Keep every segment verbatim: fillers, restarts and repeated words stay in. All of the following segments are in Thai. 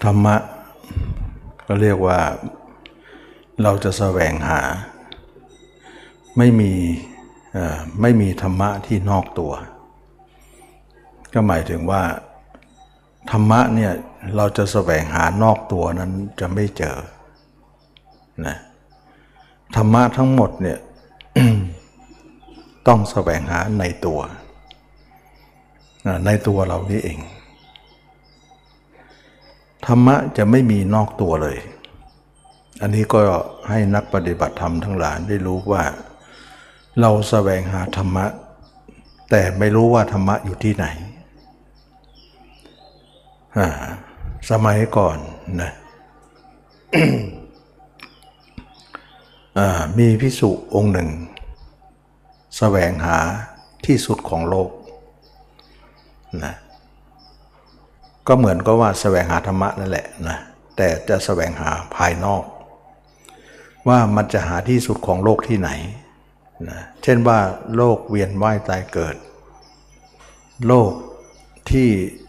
ธรรมะก็เรียกว่าเราจะแสวงหาไม่มีไม่มีธรรมะที่นอกตัวก็หมายถึงว่าธรรมะเนี่ยเราจะแสวงหานอกตัวนั้นจะไม่เจอนะธรรมะทั้งหมดเนี่ย ต้องแสวงหาในตัวในตัวเรานี่เองธรรมะจะไม่มีนอกตัวเลยอันนี้ก็ให้นักปฏิบัติธรรมทั้งหลายได้รู้ว่าเราแสวงหาธรรมะแต่ไม่รู้ว่าธรรมะอยู่ที่ไหนสมัยก่อนนะ มีภิกษุองค์หนึ่งแสวงหาที่สุดของโลกนะก็เหมือนกับว่าแสวงหาธรรมะนั่นแหละนะแต่จะแสวงหาภายนอกว่ามันจะหาที่สุดของโลกที่ไหนนะเช่นว่าโลกเวียนว่ายตายเกิดโลกที่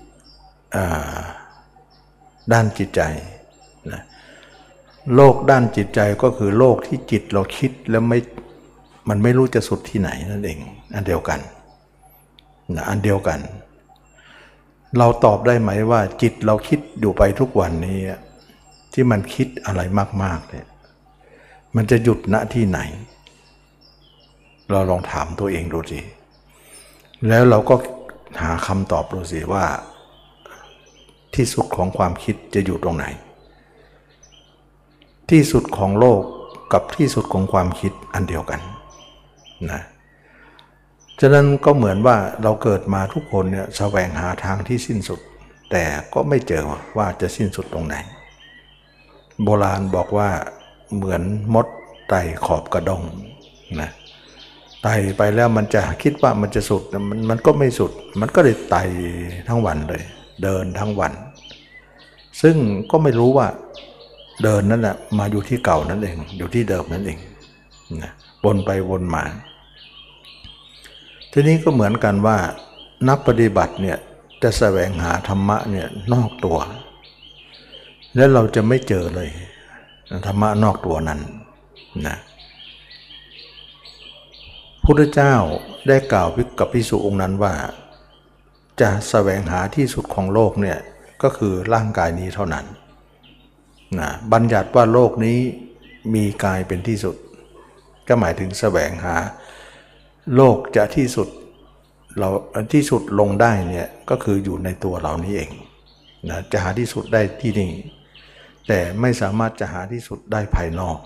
ด้านจิตใจนะโลกด้านจิตใจก็คือโลกที่จิตเราคิดแล้วไม่มันไม่รู้จะสุดที่ไหนนั่นเองอันเดียวกันนะอันเดียวกันเราตอบได้ไหมว่าจิตเราคิดอยู่ไปทุกวันนี้ที่มันคิดอะไรมากๆเนี่ยมันจะหยุดณที่ไหนเราลองถามตัวเองดูสิแล้วเราก็หาคำตอบดูสิว่าที่สุดของความคิดจะอยู่ตรงไหนที่สุดของโลกกับที่สุดของความคิดอันเดียวกันนะฉะนั้นก็เหมือนว่าเราเกิดมาทุกคนเนี่ยแสวงหาทางที่สิ้นสุดแต่ก็ไม่เจอว่าจะสิ้นสุดตรงไหนโบราณบอกว่าเหมือนมดไต่ขอบกระดงนะไต่ไปแล้วมันจะคิดว่ามันจะสุดมันมันก็ไม่สุดมันก็เลยไต่ทั้งวันเลยเดินทั้งวันซึ่งก็ไม่รู้ว่าเดินนั่นแหละมาอยู่ที่เก่านั่นเองอยู่ที่เดิมนั่นเองนะวนไปวนมาทีนี้ก็เหมือนกันว่านักปฏิบัติเนี่ยจะแสวงหาธรรมะเนี่ยนอกตัวและเราจะไม่เจอเลยธรรมะนอกตัวนั้นนะพุทธเจ้าได้กล่าวกับภิกษุองค์นั้นว่าจะแสวงหาที่สุดของโลกเนี่ยก็คือร่างกายนี้เท่านั้นนะบัญญัติว่าโลกนี้มีกายเป็นที่สุดก็หมายถึงแสวงหาโลกจะที่สุดเราที่สุดลงได้เนี่ยก็คืออยู่ในตัวเรานี้เองนะจะหาที่สุดได้ที่นี่แต่ไม่สามารถจะหาที่สุดได้ภายนอก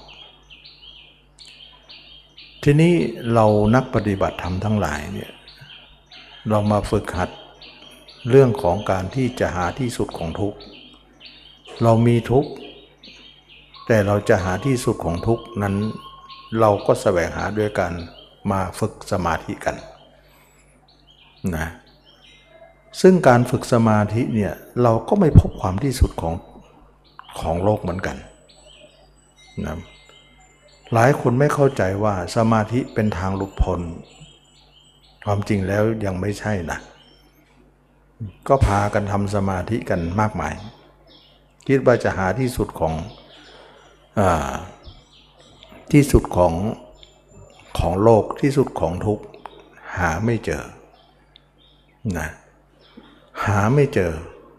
ทีนี้เรานักปฏิบัติธรรมทั้งหลายเนี่ยเรามาฝึกหัดเรื่องของการที่จะหาที่สุดของทุกข์เรามีทุกข์แต่เราจะหาที่สุดของทุกข์นั้นเราก็แสวงหาด้วยกันมาฝึกสมาธิกันนะซึ่งการฝึกสมาธิเนี่ยเราก็ไม่พบความที่สุดของของโลกเหมือนกันนะหลายคนไม่เข้าใจว่าสมาธิเป็นทางหลุดพ้นความจริงแล้วยังไม่ใช่นะก็พากันทำสมาธิกันมากมายคิดว่าจะหาที่สุดของอ่าที่สุดของของโลกที่สุดของทุกข์หาไม่เจอนะหาไม่เจอ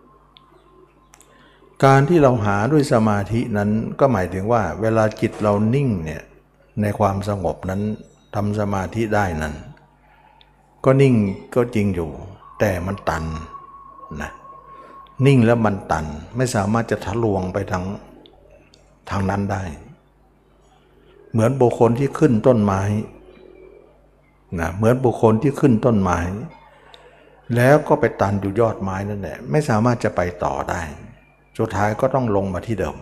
การที่เราหาด้วยสมาธินั้นก็หมายถึงว่าเวลาจิตเรานิ่งเนี่ยในความสงบนั้นทำสมาธิได้นั้นก็นิ่งก็จริงอยู่แต่มันตันนะนิ่งแล้วมันตันไม่สามารถจะทะลวงไปทางทางนั้นได้เหมือนบุคคลที่ขึ้นต้นไม้นะเหมือนบุคคลที่ขึ้นต้นไม้แล้วก็ไปตันอยู่ยอดไม้นั่นแหละไม่สามารถจะไปต่อได้สุดท้ายก็ต้องลงมาที่เดิม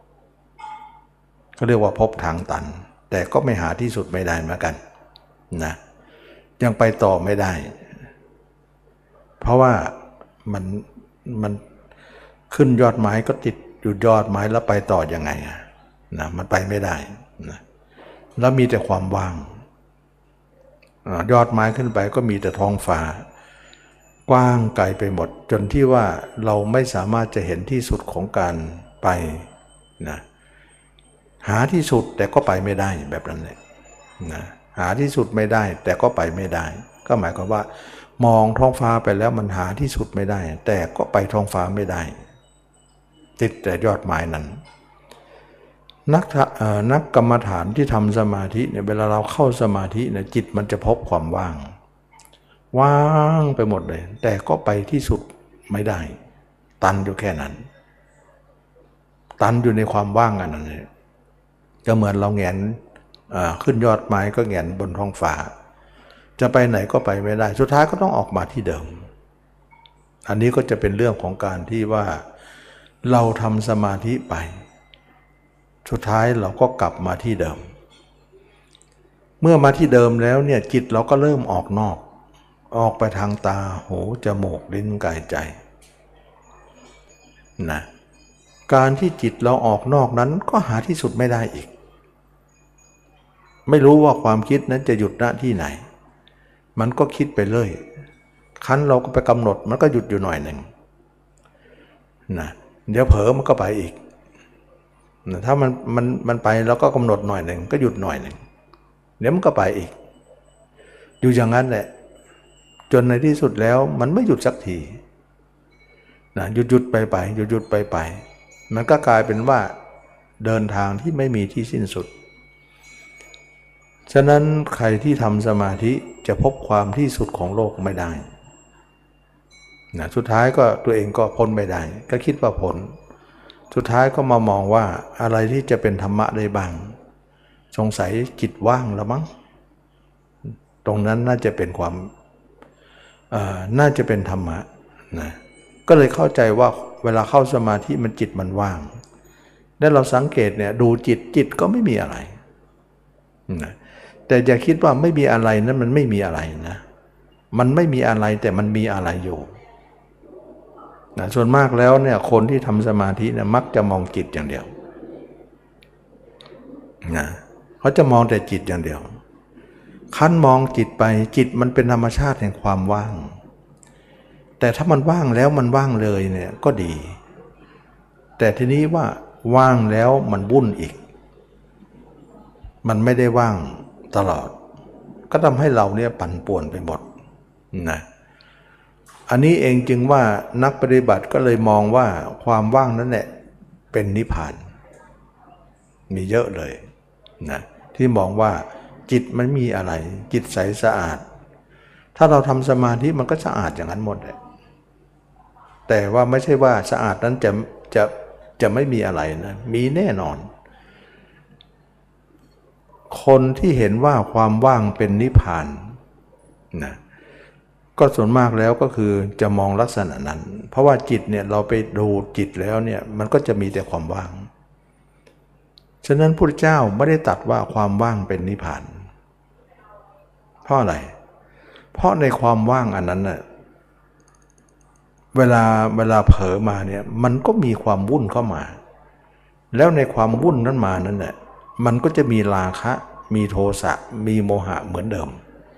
ก็เรียกว่าพบทางตันแต่ก็ไม่หาที่สุดไม่ได้เหมือนกันนะยังไปต่อไม่ได้เพราะว่ามันมันขึ้นยอดไม้ก็ติดอยู่ยอดไม้แล้วไปต่อยังไงนะมันไปไม่ได้นะแล้วมีแต่ความว่างยอดไม้ขึ้นไปก็มีแต่ท้องฟ้ากว้างไกลไปหมดจนที่ว่าเราไม่สามารถจะเห็นที่สุดของการไปนะหาที่สุดแต่ก็ไปไม่ได้แบบนั้นเลยนะหาที่สุดไม่ได้แต่ก็ไปไม่ได้ก็หมายความว่ามองท้องฟ้าไปแล้วมันหาที่สุดไม่ได้แต่ก็ไปท้องฟ้าไม่ได้ติดแต่ยอดไม้นั้นนักนักกรรมฐานที่ทำสมาธิเนี่ยเวลาเราเข้าสมาธิเนี่ยจิตมันจะพบความว่างว่างไปหมดเลยแต่ก็ไปที่สุดไม่ได้ตันอยู่แค่นั้นตันอยู่ในความว่างอันนั้นเลยก็เหมือนเราแงนขึ้นยอดไม้ก็แงนบนท้องฟ้าจะไปไหนก็ไปไม่ได้สุดท้ายก็ต้องออกมาที่เดิมอันนี้ก็จะเป็นเรื่องของการที่ว่าเราทำสมาธิไปสุดท้ายเราก็กลับมาที่เดิมเมื่อมาที่เดิมแล้วเนี่ยจิตเราก็เริ่มออกนอกออกไปทางตาหูจมูกลิ้นกายใจนะการที่จิตเราออกนอกนั้นก็หาที่สุดไม่ได้อีกไม่รู้ว่าความคิดนั้นจะหยุดณที่ไหนมันก็คิดไปเลยคันเราก็ไปกำหนดมันก็หยุดอยู่หน่อยหนึ่งนะเดี๋ยวเผลอมันก็ไปอีกนะถ้ามันมันมันไปแล้วก็กำหนดหน่อยหนึ่งก็หยุดหน่อยหนึ่งเดี๋ยวมันก็ไปอีกอยู่อย่างนั้นแหละจนในที่สุดแล้วมันไม่หยุดสักทีนะหยุดหยุดไปไปหยุดหยุดไปไปมันก็กลายเป็นว่าเดินทางที่ไม่มีที่สิ้นสุดฉะนั้นใครที่ทำสมาธิจะพบความที่สุดของโลกไม่ได้นะสุดท้ายก็ตัวเองก็พ้นไม่ได้ก็คิดว่าพ้นสุดท้ายก็มามองว่าอะไรที่จะเป็นธรรมะได้บ้างสงสัยจิตว่างแล้วมั้งตรงนั้นน่าจะเป็นความน่าจะเป็นธรรมะนะก็เลยเข้าใจว่าเวลาเข้าสมาธิมันจิตมันว่างแล้วเราสังเกตเนี่ยดูจิตจิตก็ไม่มีอะไรนะแต่อย่าคิดว่าไม่มีอะไรนั้นมันไม่มีอะไรนะมันไม่มีอะไรแต่มันมีอะไรอยู่นะส่วนมากแล้วเนี่ยคนที่ทำสมาธิเนี่ยมักจะมองจิตอย่างเดียวนะเขาจะมองแต่จิตอย่างเดียวขั้นมองจิตไปจิตมันเป็นธรรมชาติแห่งความว่างแต่ถ้ามันว่างแล้วมันว่างเลยเนี่ยก็ดีแต่ทีนี้ว่าว่างแล้วมันวุ่นอีกมันไม่ได้ว่างตลอดก็ทำให้เราเนี่ยปั่นป่วนไปหมดนะอันนี้เองจึงว่านักปฏิบัติก็เลยมองว่าความว่างนั้นแหละเป็นนิพพานมีเยอะเลยนะที่มองว่าจิตมันมีอะไรจิตใสสะอาดถ้าเราทำสมาธิมันก็สะอาดอย่างนั้นหมดเลยแต่ว่าไม่ใช่ว่าสะอาดนั้นจะจะจะไม่มีอะไรนะมีแน่นอนคนที่เห็นว่าความว่างเป็นนิพพานนะก็ส่วนมากแล้วก็คือจะมองลักษณะนั้นเพราะว่าจิตเนี่ยเราไปดูจิตแล้วเนี่ยมันก็จะมีแต่ความว่างฉะนั้นพระพุทธเจ้าไม่ได้ตรัสว่าความว่างเป็นนิพพานเพราะอะไรเพราะในความว่างอันนั้นน่ะเวลาเวลาเผลอมาเนี่ยมันก็มีความวุ่นเข้ามาแล้วในความวุ่นนั้นมานั้นแหละมันก็จะมีราคะมีโทสะมีโมหะเหมือนเดิม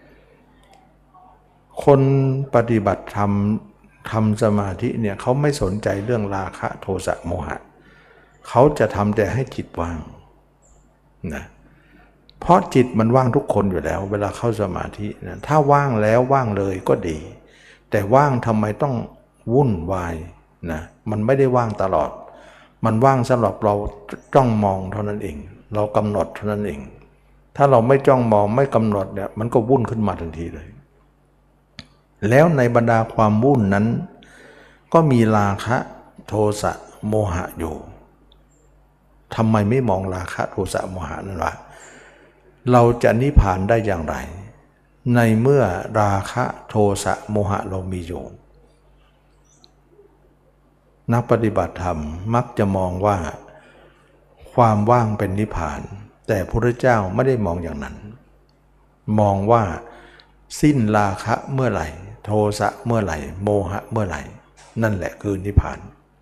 คนปฏิบัติธรรมทำสมาธิเนี่ยเขาไม่สนใจเรื่องราคะโทสะโมหะเขาจะทำแต่ให้จิตว่างนะเพราะจิตมันว่างทุกคนอยู่แล้วเวลาเข้าสมาธินะถ้าว่างแล้วว่างเลยก็ดีแต่ว่างทำไมต้องวุ่นวายนะมันไม่ได้ว่างตลอดมันว่างสำหรับเราจ้องมองเท่านั้นเองเรากำหนดเท่านั้นเองถ้าเราไม่จ้องมองไม่กำหนดเนี่ยมันก็วุ่นขึ้นมาทันทีเลยแล้วในบรรดาความวุ่นนั้นก็มีราคะโทสะโมหะอยู่ทำไมไม่มองราคะโทสะโมหะนั่นวะเราจะนิพพานได้อย่างไรในเมื่อราคะโทสะโมหะเรามีอยู่นักปฏิบัติธรรมมักจะมองว่าความว่างเป็นนิพพานแต่พระพุทธเจ้าไม่ได้มองอย่างนั้นมองว่าสิ้นราคะเมื่อไหร่โทสะเมื่อไหร่โมหะเมื่อไหร่นั่นแหละคือนิพพาน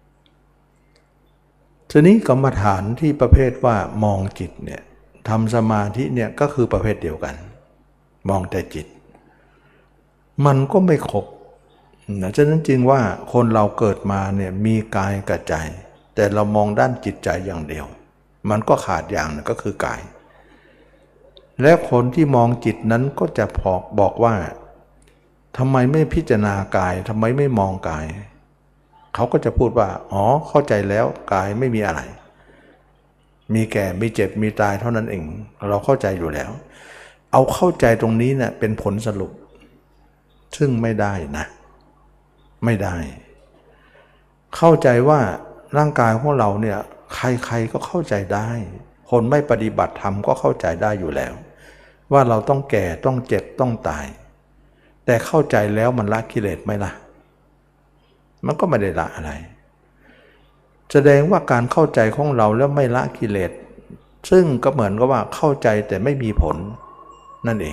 ทีนี้กรรมฐานที่ประเภทว่ามองจิตเนี่ยทำสมาธิเนี่ยก็คือประเภทเดียวกันมองแต่จิตมันก็ไม่ครบนะฉะนั้นจึงว่าคนเราเกิดมาเนี่ยมีกายกับใจแต่เรามองด้านจิตใจอย่างเดียวมันก็ขาดอย่างนึงก็คือกายและคนที่มองจิตนั้นก็จะพอกบอกว่าทำไมไม่พิจารณากายทำไมไม่มองกายเขาก็จะพูดว่าอ๋อเข้าใจแล้วกายไม่มีอะไรมีแก่มีเจ็บมีตายเท่านั้นเองเราเข้าใจอยู่แล้วเอาเข้าใจตรงนี้เนี่ยเป็นผลสรุปซึ่งไม่ได้นะไม่ได้เข้าใจว่าร่างกายของเราเนี่ยใครๆก็เข้าใจได้คนไม่ปฏิบัติธรรมก็เข้าใจได้อยู่แล้วว่าเราต้องแก่ต้องเจ็บต้องตายแต่เข้าใจแล้วมันละกิเลสไหมล่ะมันก็ไม่ได้ละอะไรแสดงว่าการเข้าใจของเราแล้วไม่ละกิเลสซึ่งก็เหมือนกับว่าเข้าใจแต่ไม่มีผลนั่นเอง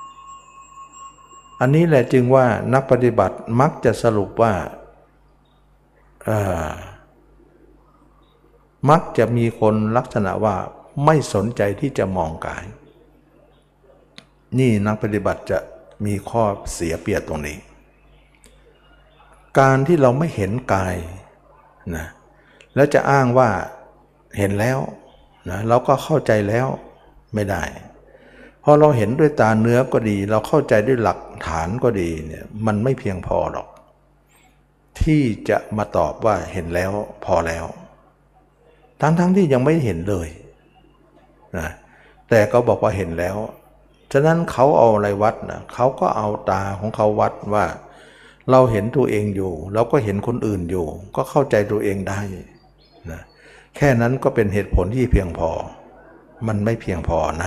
อันนี้แหละจึงว่านักปฏิบัติมักจะสรุปว่ามักจะมีคนลักษณะว่าไม่สนใจที่จะมองกายนี่นักปฏิบัติจะมีข้อเสียเปรียบตรงนี้การที่เราไม่เห็นกายนะแล้วจะอ้างว่าเห็นแล้วนะเราก็เข้าใจแล้วไม่ได้พอเราเห็นด้วยตาเนื้อก็ดีเราเข้าใจด้วยหลักฐานก็ดีเนี่ยมันไม่เพียงพอหรอกที่จะมาตอบว่าเห็นแล้วพอแล้วทั้งๆ ท, ที่ยังไม่เห็นเลยนะแต่ก็บอกว่าเห็นแล้วฉะนั้นเขาเอาอะไรวัดนะเขาก็เอาตาของเขาวัดว่าเราเห็นตัวเองอยู่เราก็เห็นคนอื่นอยู่ก็เข้าใจตัวเองได้นะแค่นั้นก็เป็นเหตุผลที่เพียงพอมันไม่เพียงพอนะ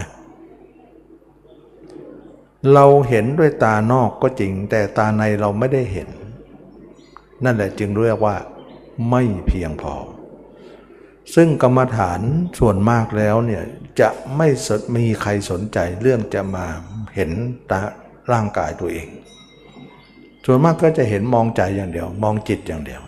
เราเห็นด้วยตานอกก็จริงแต่ตาในเราไม่ได้เห็นนั่นแหละจึงเรียกว่าไม่เพียงพอซึ่งกรรมฐานส่วนมากแล้วเนี่ยจะไม่มีใครสนใจเรื่องจะมาเห็นตาร่างกายตัวเองส่วนมากก็จะเห็นมองใจอย่างเดียวมองจิตอย่างเดียว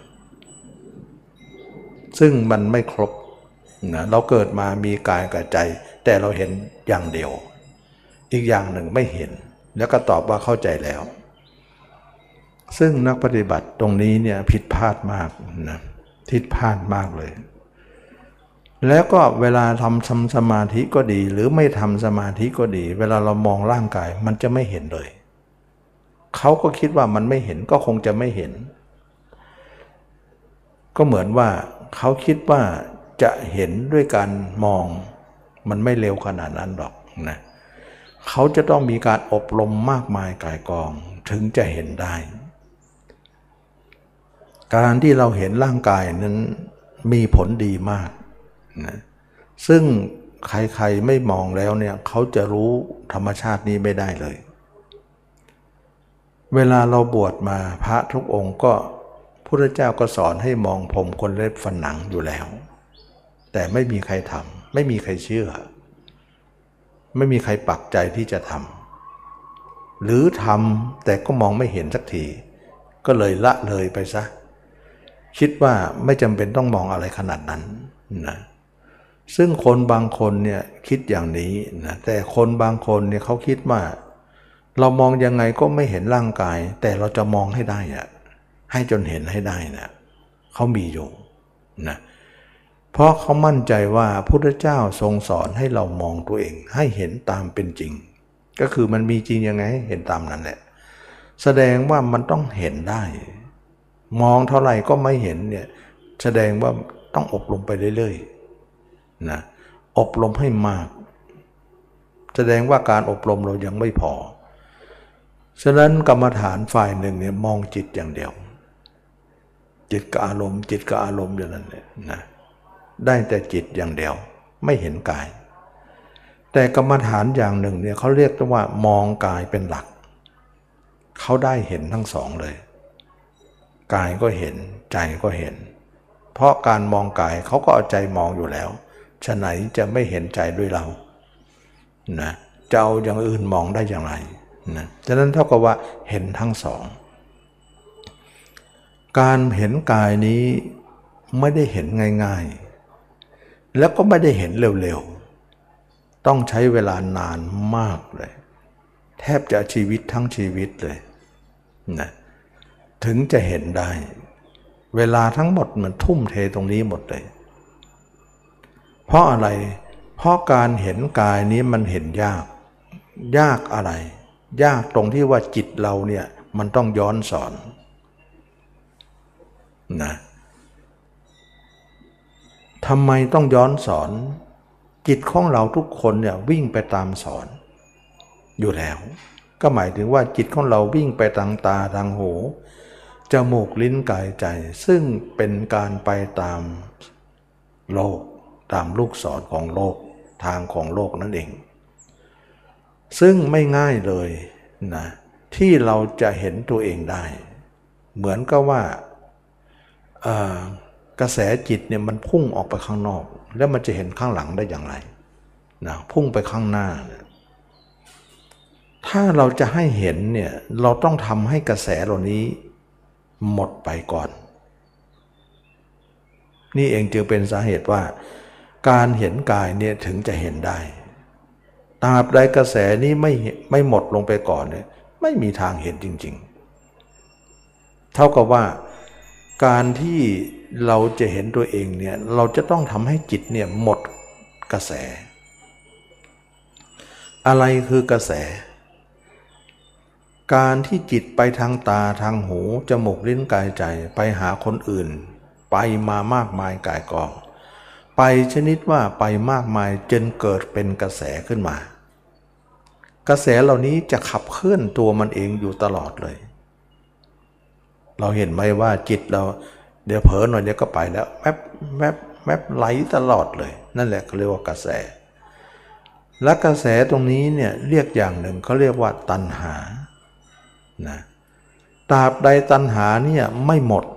ซึ่งมันไม่ครบนะเราเกิดมามีกายกับใจแต่เราเห็นอย่างเดียวอีกอย่างหนึ่งไม่เห็นแล้วก็ตอบว่าเข้าใจแล้วซึ่งนักปฏิบัติตรงนี้เนี่ยผิดพลาดมากนะผิดพลาดมากเลยแล้วก็เวลาทำทำสมาธิก็ดีหรือไม่ทำสมาธิก็ดีเวลาเรามองร่างกายมันจะไม่เห็นเลยเขาก็คิดว่ามันไม่เห็นก็คงจะไม่เห็นก็เหมือนว่าเขาคิดว่าจะเห็นด้วยการมองมันไม่เร็วขนาดนั้นหรอกนะเขาจะต้องมีการอบรมมากมายก่ายกองถึงจะเห็นได้การที่เราเห็นร่างกายนั้นมีผลดีมากนะซึ่งใครๆไม่มองแล้วเนี่ยเขาจะรู้ธรรมชาตินี้ไม่ได้เลยเวลาเราบวชมาพระทุกองค์ก็พุทธเจ้าก็สอนให้มองผมขนเล็บฟันหนังอยู่แล้วแต่ไม่มีใครทำไม่มีใครเชื่อไม่มีใครปักใจที่จะทำหรือทำแต่ก็มองไม่เห็นสักทีก็เลยละเลยไปซะคิดว่าไม่จำเป็นต้องมองอะไรขนาดนั้นนะซึ่งคนบางคนเนี่ยคิดอย่างนี้นะแต่คนบางคนเนี่ยเขาคิดว่าเรามองยังไงก็ไม่เห็นร่างกายแต่เราจะมองให้ได้อะให้จนเห็นให้ได้นะเขามีอยู่นะเพราะเขามั่นใจว่าพุทธเจ้าทรงสอนให้เรามองตัวเองให้เห็นตามเป็นจริงก็คือมันมีจริงยังไงเห็นตามนั้นแหละแสดงว่ามันต้องเห็นได้มองเท่าไหร่ก็ไม่เห็นเนี่ยแสดงว่าต้องอบรมไปเรื่อยๆนะอบรมให้มากแสดงว่าการอบรมเรายังไม่พอฉะนั้นกรรมฐานฝ่ายหนึ่งเนี่ยมองจิตอย่างเดียวจิตกับอารมณ์จิตกับอารมณ์อย่างนั้นเนี่ยนะได้แต่จิตอย่างเดียวไม่เห็นกายแต่กรรมฐานอย่างหนึ่งเนี่ยเขาเรียกว่ามองกายเป็นหลักเขาได้เห็นทั้งสองเลยกายก็เห็นใจก็เห็นเพราะการมองกายเขาก็เอาใจมองอยู่แล้วฉะไหนจะไม่เห็นใจด้วยเรานะจะเอาอย่างอื่นมองได้อย่างไรนะฉะนั้นเท่ากับว่าเห็นทั้งสองการเห็นกายนี้ไม่ได้เห็นง่ายๆแล้วก็ไม่ได้เห็นเร็วๆต้องใช้เวลานานมากเลยแทบจะชีวิตทั้งชีวิตเลยนะถึงจะเห็นได้ เวลาทั้งหมดมันทุ่มเทตรงนี้หมดเลยเพราะอะไรเพราะการเห็นกายนี้มันเห็นยากยากอะไรยากตรงที่ว่าจิตเราเนี่ยมันต้องย้อนสอนนะทำไมต้องย้อนสอนจิตของเราทุกคนเนี่ยวิ่งไปตามสอนอยู่แล้วก็หมายถึงว่าจิตของเราวิ่งไปทางตาทางหูจมูกลิ้นกายใจซึ่งเป็นการไปตามโลกตามลูกศรของโลกทางของโลกนั่นเองซึ่งไม่ง่ายเลยนะที่เราจะเห็นตัวเองได้เหมือนกับว่ากระแสจิตเนี่ยมันพุ่งออกไปข้างนอกแล้วมันจะเห็นข้างหลังได้อย่างไรนะพุ่งไปข้างหน้าเนี่ยถ้าเราจะให้เห็นเนี่ยเราต้องทำให้กระแสเหล่านี้หมดไปก่อนนี่เองจึงเป็นสาเหตุว่าการเห็นกายเนี่ยถึงจะเห็นได้ตราบใดกระแสนี้ไม่ไม่หมดลงไปก่อนเนี่ยไม่มีทางเห็นจริงๆเท่ากับว่าการที่เราจะเห็นตัวเองเนี่ยเราจะต้องทำให้จิตเนี่ยหมดกระแสอะไรคือกระแสการที่จิตไปทางตาทางหูจมูกลิ้นกายใจไปหาคนอื่นไปมามากมายก่ายกองไปชนิดว่าไปมากมายจนเกิดเป็นกระแสขึ้นมากระแสเหล่านี้จะขับเคลื่อนตัวมันเองอยู่ตลอดเลยเราเห็นไหมว่าจิตเราเดี๋ยวเผลอหน่อยเดี๋ยวก็ไปแล้วแวบแวบแวบไหลตลอดเลยนั่นแหละเขาเรียกว่ากระแสและกระแสตรงนี้เนี่ยเรียกอย่างหนึ่งเขาเรียกว่าตัณหานะตราบใดตัณหาเนี่ยไม่หมด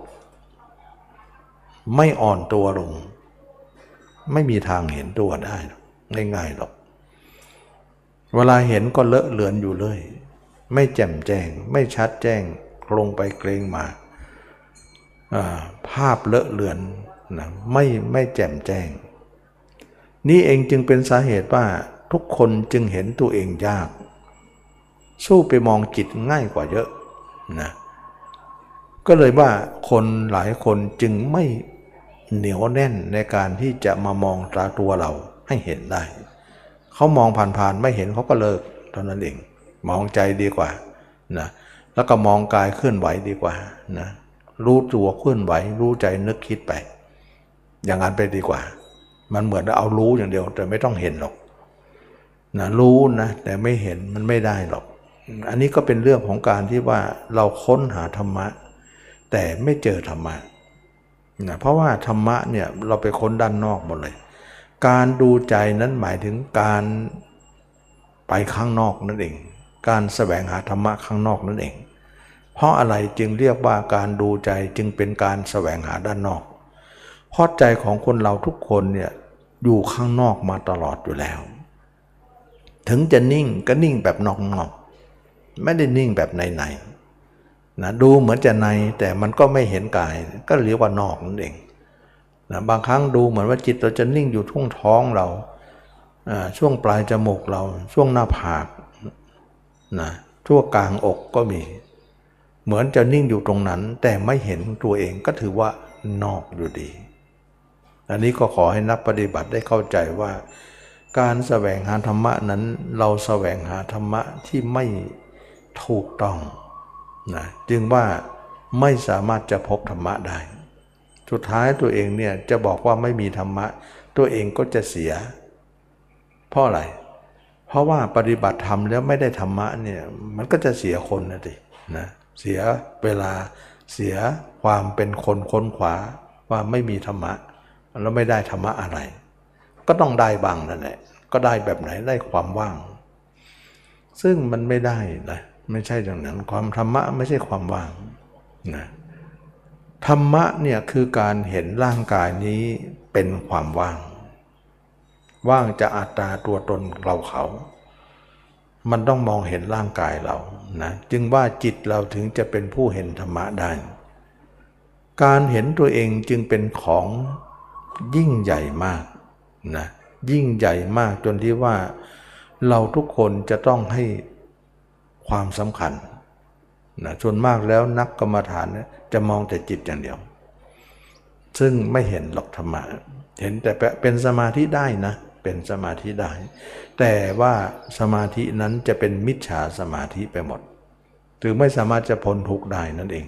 ไม่อ่อนตัวลงไม่มีทางเห็นตัวได้ง่ายๆหรอกเวลาเห็นก็เลอะเลือนอยู่เลยไม่แจ่มแจ้งไม่ชัดแจ้งลงไปเกรงมาภาพเลอะเลือนนะไม่ไม่แจ่มแจ้งนี่เองจึงเป็นสาเหตุว่าทุกคนจึงเห็นตัวเองยากสู้ไปมองจิตง่ายกว่าเยอะนะก็เลยว่าคนหลายคนจึงไม่เหนียวแน่นในการที่จะมามองตราตัวเราให้เห็นได้เขามองผ่านๆไม่เห็นเขาก็เลิกเท่านั้นเองมองใจดีกว่านะแล้วก็มองกายเคลื่อนไหวดีกว่านะรู้ตัวเคลื่อนไหวรู้ใจนึกคิดไปอย่างนั้นไปดีกว่ามันเหมือนเอารู้อย่างเดียวแต่ไม่ต้องเห็นหรอกนะรู้นะแต่ไม่เห็นมันไม่ได้หรอกอันนี้ก็เป็นเรื่องของการที่ว่าเราค้นหาธรรมะแต่ไม่เจอธรรมะนะเพราะว่าธรรมะเนี่ยเราไปค้นด้านนอกหมดเลยการดูใจนั้นหมายถึงการไปข้างนอกนั่นเองการแสวงหาธรรมะข้างนอกนั่นเองเพราะอะไรจึงเรียกว่าการดูใจจึงเป็นการแสวงหาด้านนอกเพราะใจของคนเราทุกคนเนี่ยอยู่ข้างนอกมาตลอดอยู่แล้วถึงจะนิ่งก็นิ่งแบบนอกๆไม่ได้นิ่งแบบในๆนะดูเหมือนจะในแต่มันก็ไม่เห็นกายก็เรียกว่านอกนั่นเองนะบางครั้งดูเหมือนว่าจิตเราจะนิ่งอยู่ช่วงท้องเราช่วงปลายจมูกเราช่วงหน้าผากนะช่วงกลางอกก็มีเหมือนจะนิ่งอยู่ตรงนั้นแต่ไม่เห็นตัวเองก็ถือว่านอกอยู่ดีอันนี้ก็ขอให้นักปฏิบัติได้เข้าใจว่าการแสวงหาธรรมะนั้นเราแสวงหาธรรมะที่ไม่ถูกต้องนะจึงว่าไม่สามารถจะพบธรรมะได้สุดท้ายตัวเองเนี่ยจะบอกว่าไม่มีธรรมะตัวเองก็จะเสียเพราะอะไรเพราะว่าปฏิบัติธรรมแล้วไม่ได้ธรรมะเนี่ยมันก็จะเสียคนนะดินะเสียเวลาเสียความเป็นคนค้นขวาว่าไม่มีธรรมะแล้วไม่ได้ธรรมะอะไรก็ต้องได้บ้างนั่นแหละก็ได้แบบไหนได้ความว่างซึ่งมันไม่ได้นะไม่ใช่อย่างนั้นความธรรมะไม่ใช่ความว่างนะธรรมะเนี่ยคือการเห็นร่างกายนี้เป็นความว่างว่างจากอัตตาตัวตนเราเขามันต้องมองเห็นร่างกายเรานะจึงว่าจิตเราถึงจะเป็นผู้เห็นธรรมะได้การเห็นตัวเองจึงเป็นของยิ่งใหญ่มากนะยิ่งใหญ่มากจนที่ว่าเราทุกคนจะต้องให้ความสำคัญนะส่วนมากแล้วนักกรรมฐานเนี่ยจะมองแต่จิตอย่างเดียวซึ่งไม่เห็นหรอกธรรมะเห็นแต่เป็นสมาธิได้นะเป็นสมาธิได้แต่ว่าสมาธินั้นจะเป็นมิจฉาสมาธิไปหมดถึงไม่สามารถจะพ้นทุกข์ได้นั่นเอง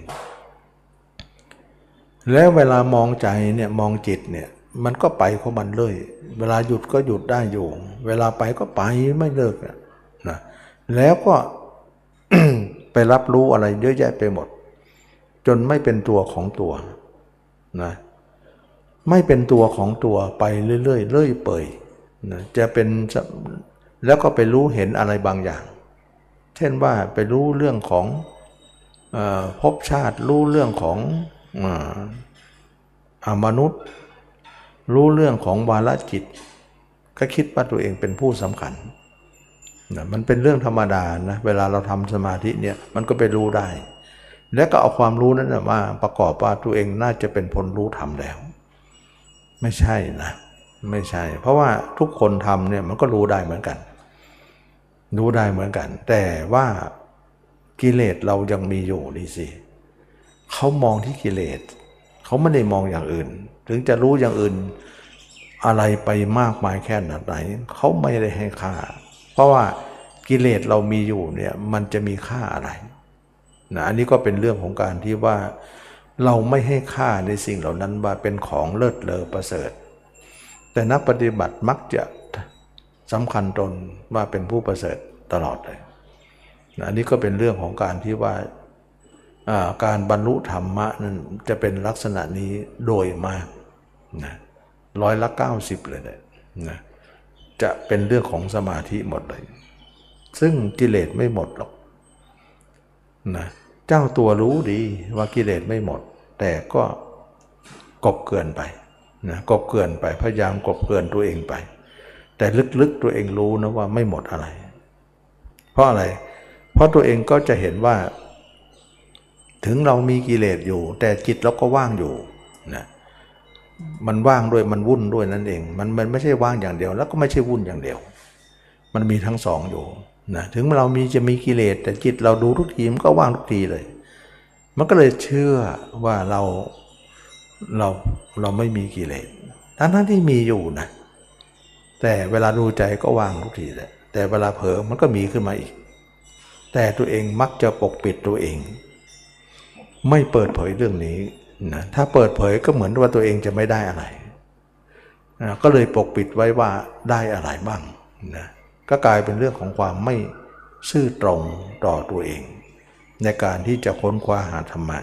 แล้วเวลามองใจเนี่ยมองจิตเนี่ยมันก็ไปของมันเลยเวลาหยุดก็หยุดได้อยู่เวลาไปก็ไปไม่เลิกนะแล้วก็ ไปรับรู้อะไรเยอะแยะไปหมดจนไม่เป็นตัวของตัวนะไม่เป็นตัวของตัวไปเรื่อยๆเรื่อยเปื่อยนะจะเป็นแล้วก็ไปรู้เห็นอะไรบางอย่างเช่นว่าไปรู้เรื่องของเอ่อภพชาติรู้เรื่องของอ่ามนุษย์รู้เรื่องของวาลจิตก็คิดว่าตัวเองเป็นผู้สำคัญนะมันเป็นเรื่องธรรมดานะเวลาเราทำสมาธิเนี่ยมันก็ไปรู้ได้แล้วก็เอาความรู้นั้นนะมาประกอบว่าตัวเองน่าจะเป็นผลรู้ธรรมแล้วไม่ใช่นะไม่ใช่เพราะว่าทุกคนทำเนี่ยมันก็รู้ได้เหมือนกันรู้ได้เหมือนกันแต่ว่ากิเลสเรายังมีอยู่นี่สิเขามองที่กิเลสเขาไม่ได้มองอย่างอื่นถึงจะรู้อย่างอื่นอะไรไปมากมายแค่ไหนเขาไม่ได้ให้ค่าเพราะว่ากิเลสเรามีอยู่เนี่ยมันจะมีค่าอะไรนะอันนี้ก็เป็นเรื่องของการที่ว่าเราไม่ให้ค่าในสิ่งเหล่านั้นว่าเป็นของเลิศเลอประเสริฐแต่นักปฏิบัติมักจะสำคัญตนว่าเป็นผู้ประเสริฐตลอดเลยนะอันนี้ก็เป็นเรื่องของการที่ว่าการบรรลุธรรมะนั้นจะเป็นลักษณะนี้โดยมากนะร้อยละเก้าสิบเลยเนี่ยนะจะเป็นเรื่องของสมาธิหมดเลยซึ่งกิเลสไม่หมดหรอกนะเจ้าตัวรู้ดีว่ากิเลสไม่หมดแต่ก็กบเกินไปนะกบเกินไปพยายามกบเกินตัวเองไปแต่ลึกๆตัวเองรู้นะว่าไม่หมดอะไรเพราะอะไรเพราะตัวเองก็จะเห็นว่าถึงเรามีกิเลสอยู่แต่จิตเราก็ว่างอยู่นะมันว่างด้วยมันวุ่นด้วยนั่นเองมันมันไม่ใช่ว่างอย่างเดียวแล้วก็ไม่ใช่วุ่นอย่างเดียวมันมีทั้งสองอยู่นะถึงเรามีจะมีกิเลสแต่จิตเราดูทุกทีมันก็ว่างทุกทีเลยมันก็เลยเชื่อว่าเราเราเราไม่มีกิเลสทั้งทั้งที่มีอยู่นะแต่เวลาดูใจก็ว่างทุกทีแหละแต่เวลาเผลอมันก็มีขึ้นมาอีกแต่ตัวเองมักจะปกปิดตัวเองไม่เปิดเผยเรื่องนี้นะถ้าเปิดเผยก็เหมือนว่าตัวเองจะไม่ได้อะไรนะก็เลยปกปิดไว้ว่าได้อะไรบ้างนะก็กลายเป็นเรื่องของความไม่ซื่อตรงต่อตัวเองในการที่จะค้นคว้าหาธรรมะ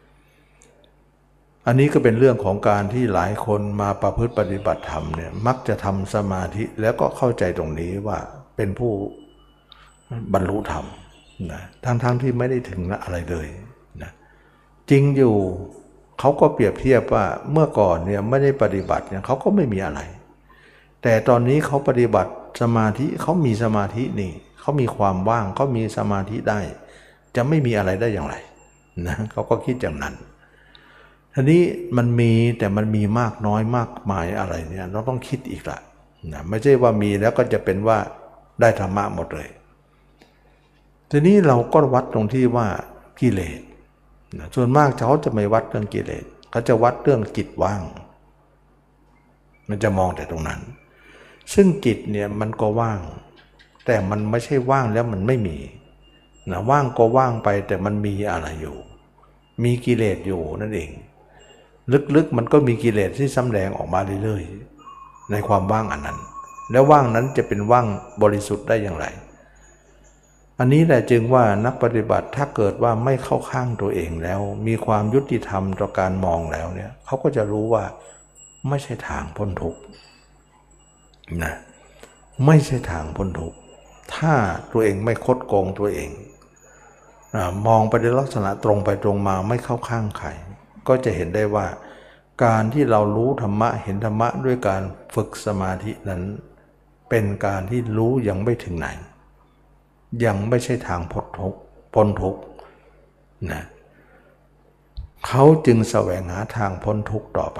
อันนี้ก็เป็นเรื่องของการที่หลายคนมาประพฤติปฏิบัติธรรมเนี่ยมักจะทำสมาธิแล้วก็เข้าใจตรงนี้ว่าเป็นผู้บรรลุธรรมนะทั้งๆ ท, ที่ไม่ได้ถึงอะไรเลยนะจริงอยู่เขาก็เปรียบเทียบว่าเมื่อก่อนเนี่ยไม่ได้ปฏิบัติเนี่ยเขาก็ไม่มีอะไรแต่ตอนนี้เขาปฏิบัติสมาธิเขามีสมาธินี่เขามีความว่างเขามีสมาธิได้จะไม่มีอะไรได้อย่างไรนะเขาก็คิดอย่างนั้นทีนี้มันมีแต่มันมีมากน้อยมากมายอะไรเนี่ยเราต้องคิดอีกละนะไม่ใช่ว่ามีแล้วก็จะเป็นว่าได้ธรรมะหมดเลยทีนี้เราก็วัดตรงที่ว่ากิเลสนะส่วนมากเขาจะไม่วัดเรื่องกิเลสเขาจะวัดเรื่องจิตว่างมันจะมองแต่ตรงนั้นซึ่งจิตเนี่ยมันก็ว่างแต่มันไม่ใช่ว่างแล้วมันไม่มีนะว่างก็ว่างไปแต่มันมีอะไรอยู่มีกิเลสอยู่นั่นเองลึกๆมันก็มีกิเลสที่สำแดงออกมาเรื่อยๆในความว่างอันนั้นแล้วว่างนั้นจะเป็นว่างบริสุทธิ์ได้อย่างไรอันนี้แหละจึงว่านักปฏิบัติถ้าเกิดว่าไม่เข้าข้างตัวเองแล้วมีความยุติธรรมต่อการมองแล้วเนี่ยเขาก็จะรู้ว่าไม่ใช่ทางพ้นทุกข์นะไม่ใช่ทางพ้นทุกข์ถ้าตัวเองไม่คดโกงตัวเองมองไปในลักษณะตรงไปตรงมาไม่เข้าข้างใครก็จะเห็นได้ว่าการที่เรารู้ธรรมะเห็นธรรมะด้วยการฝึกสมาธินั้นเป็นการที่รู้ยังไม่ถึงไหนยังไม่ใช่ทางพ้นทุกข์พ้นทุกข์นะเขาจึงแสวงหาทางพ้นทุกข์ต่อไป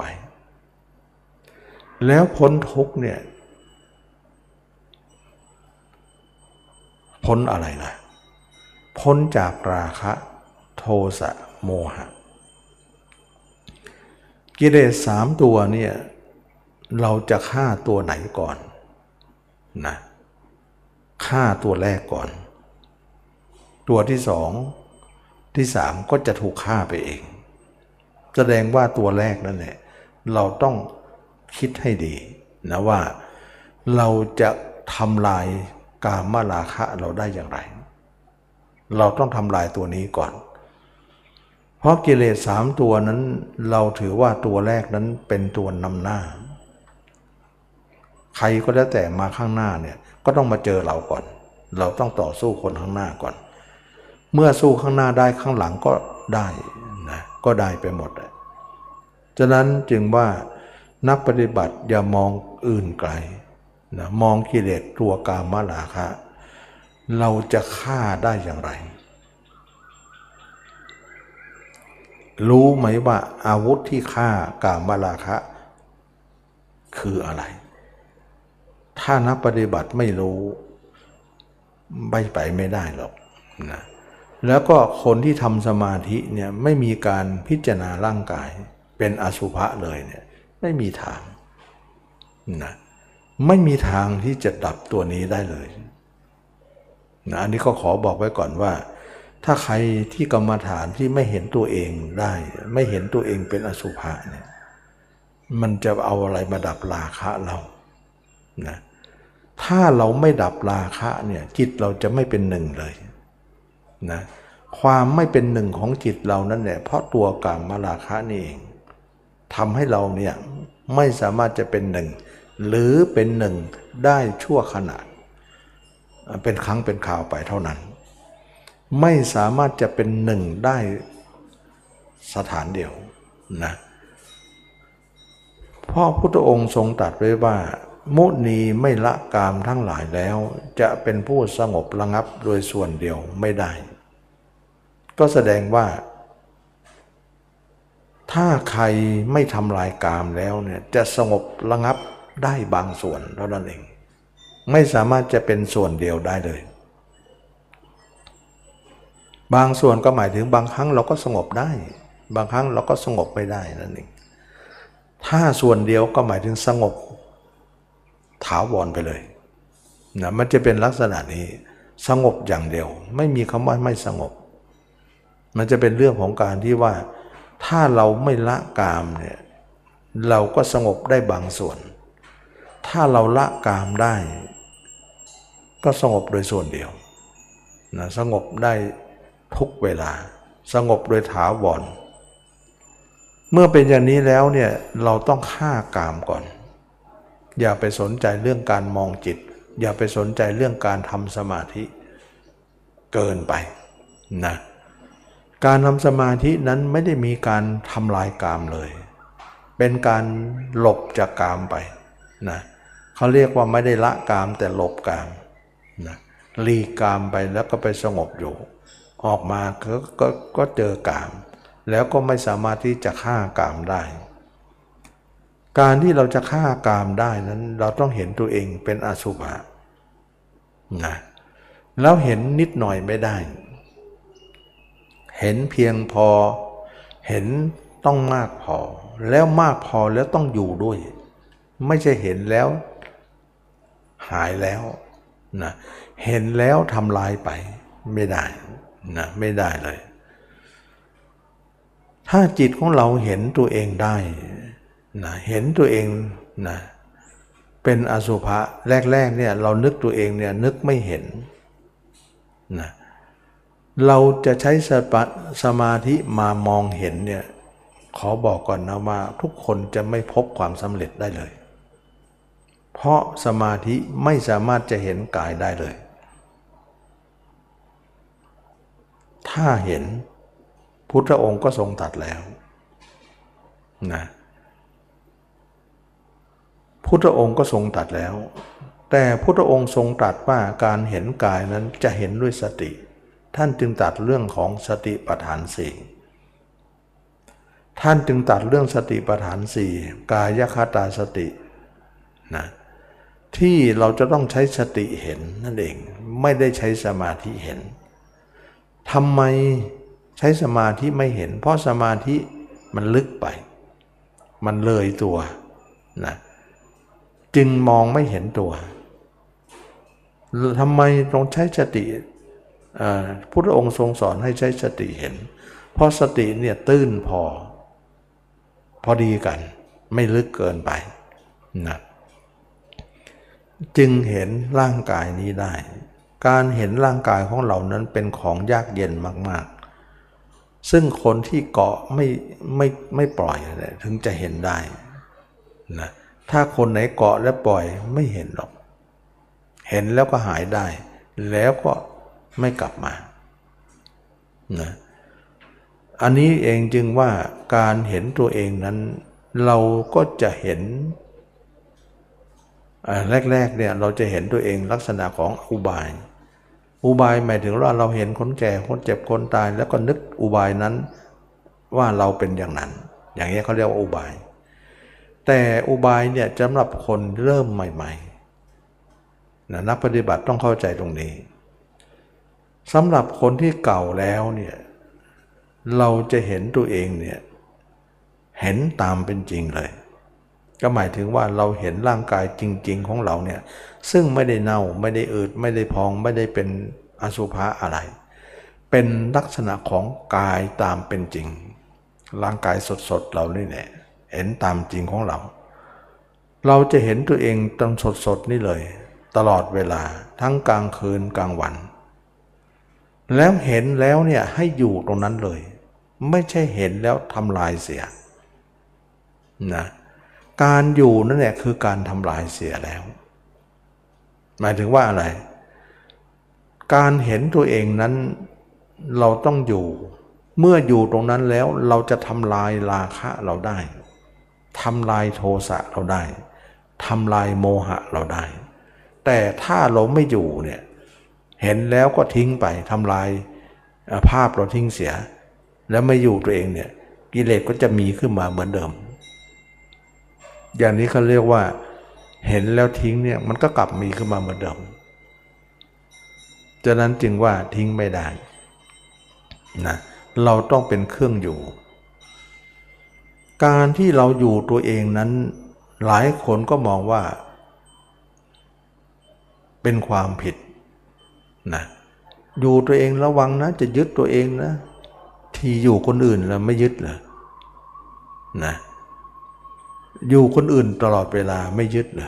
แล้วพ้นทุกข์เนี่ยพ้นอะไรล่ะพ้นจากราคะโทสะโมหะกิเลสสามตัวเนี่ยเราจะฆ่าตัวไหนก่อนนะฆ่าตัวแรกก่อนตัวที่สองที่สามก็จะถูกฆ่าไปเองแสดงว่าตัวแรกนั่นแหละเราต้องคิดให้ดีนะว่าเราจะทำลายกามราคะเราได้อย่างไรเราต้องทำลายตัวนี้ก่อนเพราะกิเลสสามตัวนั้นเราถือว่าตัวแรกนั้นเป็นตัวนำหน้าใครก็แล้วแต่มาข้างหน้าเนี่ยก็ต้องมาเจอเราก่อนเราต้องต่อสู้คนข้างหน้าก่อนเมื่อสู้ข้างหน้าได้ข้างหลังก็ได้นะก็ได้ไปหมดเลยฉะนั้นจึงว่านักปฏิบัติอย่ามองอื่นไกลนะมองกิเลสตัวกามราคะเราจะฆ่าได้อย่างไรรู้ไหมว่าอาวุธที่ฆ่ากามราคะคืออะไรถ้านักปฏิบัติไม่รู้ไปไปไม่ได้หรอกนะแล้วก็คนที่ทำสมาธิเนี่ยไม่มีการพิจารณาร่างกายเป็นอสุภะเลยเนี่ยไม่มีทางนะไม่มีทางที่จะดับตัวนี้ได้เลยนะอันนี้ก็ขอบอกไว้ก่อนว่าถ้าใครที่กรรมฐานที่ไม่เห็นตัวเองได้ไม่เห็นตัวเองเป็นอสุภะเนี่ยมันจะเอาอะไรมาดับราคะเรานะถ้าเราไม่ดับราคะเนี่ยจิตเราจะไม่เป็นหนึ่งเลยนะความไม่เป็นหนึ่งของจิตเรานั่นแหละเพราะตัวกามราคะนี่เองทำให้เราเนี่ยไม่สามารถจะเป็นหนึ่งหรือเป็นหนึ่งได้ชั่วขณะเป็นครั้งเป็นคราวไปเท่านั้นไม่สามารถจะเป็นหนึ่งได้สถานเดียวนะเพราะพุทธองค์ทรงตรัสไว้ว่ามุนีไม่ละกามทั้งหลายแล้วจะเป็นผู้สงบระงับโดยส่วนเดียวไม่ได้ก็แสดงว่าถ้าใครไม่ทำลายกามแล้วเนี่ยจะสงบระงับได้บางส่วนเท่านั้นเองไม่สามารถจะเป็นส่วนเดียวได้เลยบางส่วนก็หมายถึงบางครั้งเราก็สงบได้บางครั้งเราก็สงบไม่ได้นั่นเองถ้าส่วนเดียวก็หมายถึงสงบถาวรไปเลยนะมันจะเป็นลักษณะนี้สงบอย่างเดียวไม่มีคำว่าไม่สงบมันจะเป็นเรื่องของการที่ว่าถ้าเราไม่ละกามเนี่ยเราก็สงบได้บางส่วนถ้าเราละกามได้ก็สงบโดยส่วนเดียวนะสงบได้ทุกเวลาสงบโดยถาวรเมื่อเป็นอย่างนี้แล้วเนี่ยเราต้องฆ่ากามก่อนอย่าไปสนใจเรื่องการมองจิตอย่าไปสนใจเรื่องการทำสมาธิเกินไปนะการทำสมาธินั้นไม่ได้มีการทำลายกามเลยเป็นการหลบจากกามไปนะเขาเรียกว่าไม่ได้ละกามแต่หลบกามนะหลีกกามไปแล้วก็ไปสงบอยู่ออกมาก็ก็ก็เจอกามแล้วก็ไม่สามารถที่จะฆ่ากามได้การที่เราจะฆ่ากามได้นั้นเราต้องเห็นตัวเองเป็นอสุภะนะแล้วเห็นนิดหน่อยไม่ได้เห็นเพียงพอเห็นต้องมากพอแล้วมากพอแล้วต้องอยู่ด้วยไม่ใช่เห็นแล้วหายแล้วนะเห็นแล้วทำลายไปไม่ได้นะไม่ได้เลยถ้าจิตของเราเห็นตัวเองได้นะเห็นตัวเองนะเป็นอสุภะแรกๆเนี่ยเรานึกตัวเองเนี่ยนึกไม่เห็นนะเราจะใช้สมาธิมามองเห็นเนี่ยขอบอกก่อนนะว่าทุกคนจะไม่พบความสำเร็จได้เลยเพราะสมาธิไม่สามารถจะเห็นกายได้เลยถ้าเห็นพุทธองค์ก็ทรงตรัสแล้วนะพุทธองค์ก็ทรงตรัสแล้วแต่พุทธองค์ทรงตรัสว่าการเห็นกายนั้นจะเห็นด้วยสติท่านจึงตรัสเรื่องของสติปัฏฐานสี่ท่านจึงตรัสเรื่องสติปัฏฐานสี่กายคตาสตินะที่เราจะต้องใช้สติเห็นนั่นเองไม่ได้ใช้สมาธิเห็นทำไมใช้สมาธิไม่เห็นเพราะสมาธิมันลึกไปมันเลยตัวนะจึงมองไม่เห็นตัวทำไมต้องใช้สติพุทธองค์ทรงสอนให้ใช้สติเห็นเพราะสติเนี่ยตื้นพอพอดีกันไม่ลึกเกินไปนะจึงเห็นร่างกายนี้ได้การเห็นร่างกายของเรานั้นเป็นของยากเย็นมากๆซึ่งคนที่เกาะไม่ไม่ไม่ปล่อยเลยถึงจะเห็นได้นะถ้าคนไหนเกาะและปล่อยไม่เห็นหรอกเห็นแล้วก็หายได้แล้วก็ไม่กลับมานะอันนี้เองจึงว่าการเห็นตัวเองนั้นเราก็จะเห็นแรกๆเนี่ยเราจะเห็นตัวเองลักษณะของอุบายอุบายหมายถึงว่าเราเห็นคนแก่คนเจ็บคนตายแล้วก็นึกอุบายนั้นว่าเราเป็นอย่างนั้นอย่างนี้เขาเรียกว่าอุบายแต่อุบายเนี่ยสำหรับคนเริ่มใหม่ๆนะนักปฏิบัติต้องเข้าใจตรงนี้สำหรับคนที่เก่าแล้วเนี่ยเราจะเห็นตัวเองเนี่ยเห็นตามเป็นจริงเลยก็หมายถึงว่าเราเห็นร่างกายจริงๆของเราเนี่ยซึ่งไม่ได้เน่าไม่ได้อืดไม่ได้พองไม่ได้เป็นอสุภะอะไรเป็นลักษณะของกายตามเป็นจริงร่างกายสดๆเรานี่แหละเห็นตามจริงของเราเราจะเห็นตัวเองตอนสดๆนี่เลยตลอดเวลาทั้งกลางคืนกลางวันแล้วเห็นแล้วเนี่ยให้อยู่ตรงนั้นเลยไม่ใช่เห็นแล้วทำลายเสียนะการอยู่นั่นแหละคือการทำลายเสียแล้วหมายถึงว่าอะไรการเห็นตัวเองนั้นเราต้องอยู่เมื่ออยู่ตรงนั้นแล้วเราจะทำลายราคะเราได้ทำลายโทสะเราได้ทำลายโมหะเราได้แต่ถ้าเราไม่อยู่เนี่ยเห็นแล้วก็ทิ้งไปทำลายภาพเราทิ้งเสียแล้วไม่อยู่ตัวเองเนี่ยกิเลสก็จะมีขึ้นมาเหมือนเดิมอย่างนี้เขาเรียกว่าเห็นแล้วทิ้งเนี่ยมันก็กลับมีขึ้นมาเหมือนเดิมฉะนั้นจึงว่าทิ้งไม่ได้นะเราต้องเป็นเครื่องอยู่การที่เราอยู่ตัวเองนั้นหลายคนก็มองว่าเป็นความผิดนะอยู่ตัวเองระวังนะจะยึดตัวเองนะที่อยู่คนอื่นแล้วไม่ยึดเหรอนะอยู่คนอื่นตลอดเวลาไม่ยึดเหรอ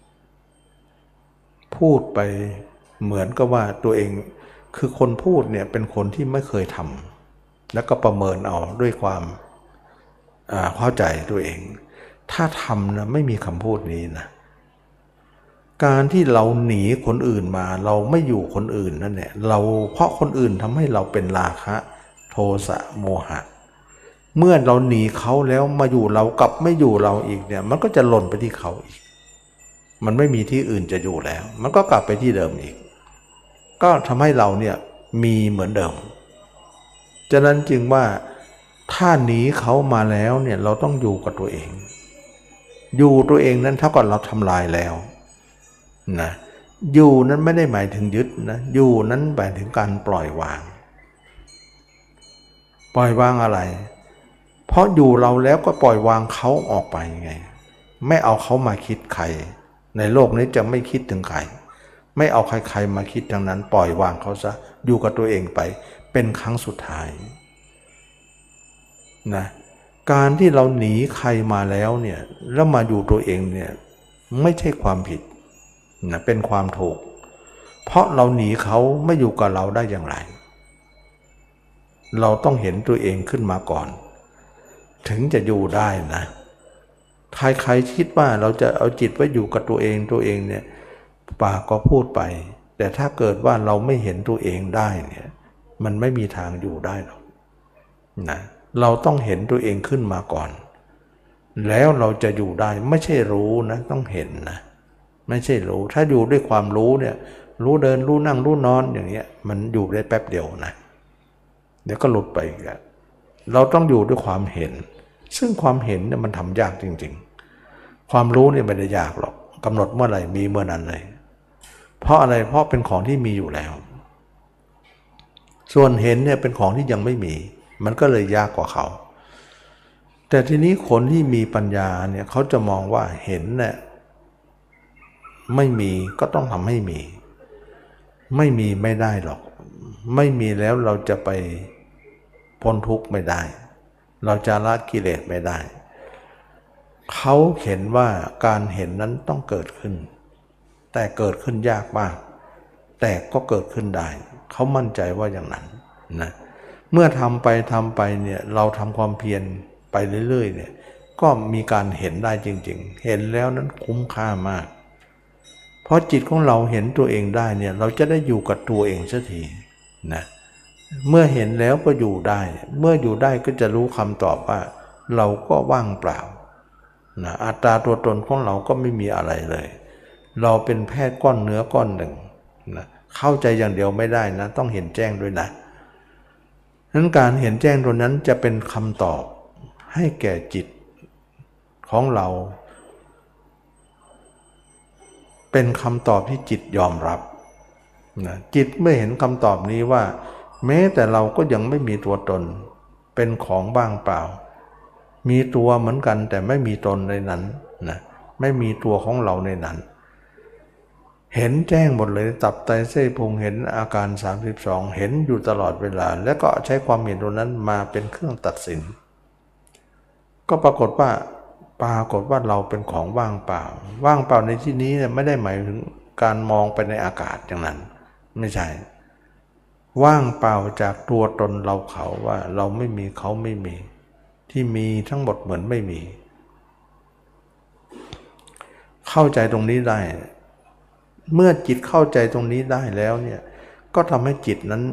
พูดไปเหมือนกับว่าตัวเองคือคนพูดเนี่ยเป็นคนที่ไม่เคยทำแล้วก็ประเมินเอาด้วยความเข้าใจตัวเองถ้าทำนะไม่มีคำพูดนี้นะการที่เราหนีคนอื่นมาเราไม่อยู่คนอื่นนั่นแหละเราเพราะคนอื่นทำให้เราเป็นราคะโทสะโมหะเมื่อเราหนีเขาแล้วมาอยู่เรากลับไม่อยู่เราอีกเนี่ยมันก็จะหล่นไปที่เขาอีกมันไม่มีที่อื่นจะอยู่แล้วมันก็กลับไปที่เดิมอีกก็ทำให้เราเนี่ยมีเหมือนเดิมฉะนั้นจึงว่าถ้าหนีเขามาแล้วเนี่ยเราต้องอยู่กับตัวเองอยู่ตัวเองนั้นเท่ากับเราทำลายแล้วนะอยู่นั้นไม่ได้หมายถึงยึดนะอยู่นั้นหมายถึงการปล่อยวางปล่อยวางอะไรเพราะอยู่เราแล้วก็ปล่อยวางเขาออกไปไงไม่เอาเขามาคิดใครในโลกนี้จะไม่คิดถึงใครไม่เอาใครๆมาคิดทั้งนั้นปล่อยวางเขาซะอยู่กับตัวเองไปเป็นครั้งสุดท้ายนะการที่เราหนีใครมาแล้วเนี่ยแล้วมาอยู่ตัวเองเนี่ยไม่ใช่ความผิดนะเป็นความถูกเพราะเราหนีเขาไม่อยู่กับเราได้อย่างไรเราต้องเห็นตัวเองขึ้นมาก่อนถึงจะอยู่ได้นะใครๆคิดว่าเราจะเอาจิตไว้อยู่กับตัวเองตัวเองเนี่ยปากก็พูดไปแต่ถ้าเกิดว่าเราไม่เห็นตัวเองได้เนี่ยมันไม่มีทางอยู่ได้หรอกนะเราต้องเห็นตัวเองขึ้นมาก่อนแล้วเราจะอยู่ได้ไม่ใช่รู้นะต้องเห็นนะไม่ใช่รู้ถ้าอยู่ด้วยความรู้เนี่ยรู้เดินรู้นั่งรู้นอนอย่างเงี้ยมันอยู่ได้แป๊บเดียวนะเดี๋ยวก็หลุดไปอีกแล้วเราต้องอยู่ด้วยความเห็นซึ่งความเห็นเนี่ยมันทำยากจริงๆความรู้เนี่ยไม่ได้ยากหรอกกำหนดเมื่อไหร่มีเมื่อนั้นเลยเพราะอะไรเพราะเป็นของที่มีอยู่แล้วส่วนเห็นเนี่ยเป็นของที่ยังไม่มีมันก็เลยยากกว่าเขาแต่ทีนี้คนที่มีปัญญาเนี่ยเขาจะมองว่าเห็นเนี่ยไม่มีก็ต้องทำให้มีไม่มีไม่ได้หรอกไม่มีแล้วเราจะไปพ้นทุกข์ไม่ได้เราจะละกิเลสไม่ได้เขาเห็นว่าการเห็นนั้นต้องเกิดขึ้นแต่เกิดขึ้นยากมากแต่ก็เกิดขึ้นได้เขามั่นใจว่าอย่างนั้นนะเมื่อทำไปทำไปเนี่ยเราทำความเพียรไปเรื่อยๆเนี่ยก็มีการเห็นได้จริงๆเห็นแล้วนั้นคุ้มค่ามากเพราะจิตของเราเห็นตัวเองได้เนี่ยเราจะได้อยู่กับตัวเองสักทีนะเมื่อเห็นแล้วก็อยู่ได้เมื่ออยู่ได้ก็จะรู้คำตอบว่าเราก็ว่างเปล่านะอัตตาตัวตนของเราก็ไม่มีอะไรเลยเราเป็นแค่ก้อนเนื้อก้อนหนึ่งนะเข้าใจอย่างเดียวไม่ได้นะต้องเห็นแจ้งด้วยนะนั้นการเห็นแจ้งตรงนั้นจะเป็นคำตอบให้แก่จิตของเราเป็นคำตอบที่จิตยอมรับนะจิตเมื่อเห็นคำตอบนี้ว่าแม้แต่เราก็ยังไม่มีตัวตนเป็นของว่างเปล่ามีตัวเหมือนกันแต่ไม่มีตนในนั้นนะไม่มีตัวของเราในนั้นเห็นแจ้งหมดเลยตับไตเส้นพุงเห็นอาการสามสิบสองเห็นอยู่ตลอดเวลาแล้วก็ใช้ความเห็นตรงนั้นมาเป็นเครื่องตัดสินก็ปรากฏว่าปรากฏว่าเราเป็นของว่างเปล่าว่างเปล่าในที่นี้เนี่ยไม่ได้หมายถึงการมองไปในอากาศอย่างนั้นไม่ใช่ว่างเปล่าจากตัวตนเราเขาว่าเราไม่มีเขาไม่มีที่มีทั้งหมดเหมือนไม่มีเข้าใจตรงนี้ได้เมื่อจิตเข้าใจตรงนี้ได้แล้วเนี่ยก็ทำให้จิตนั้น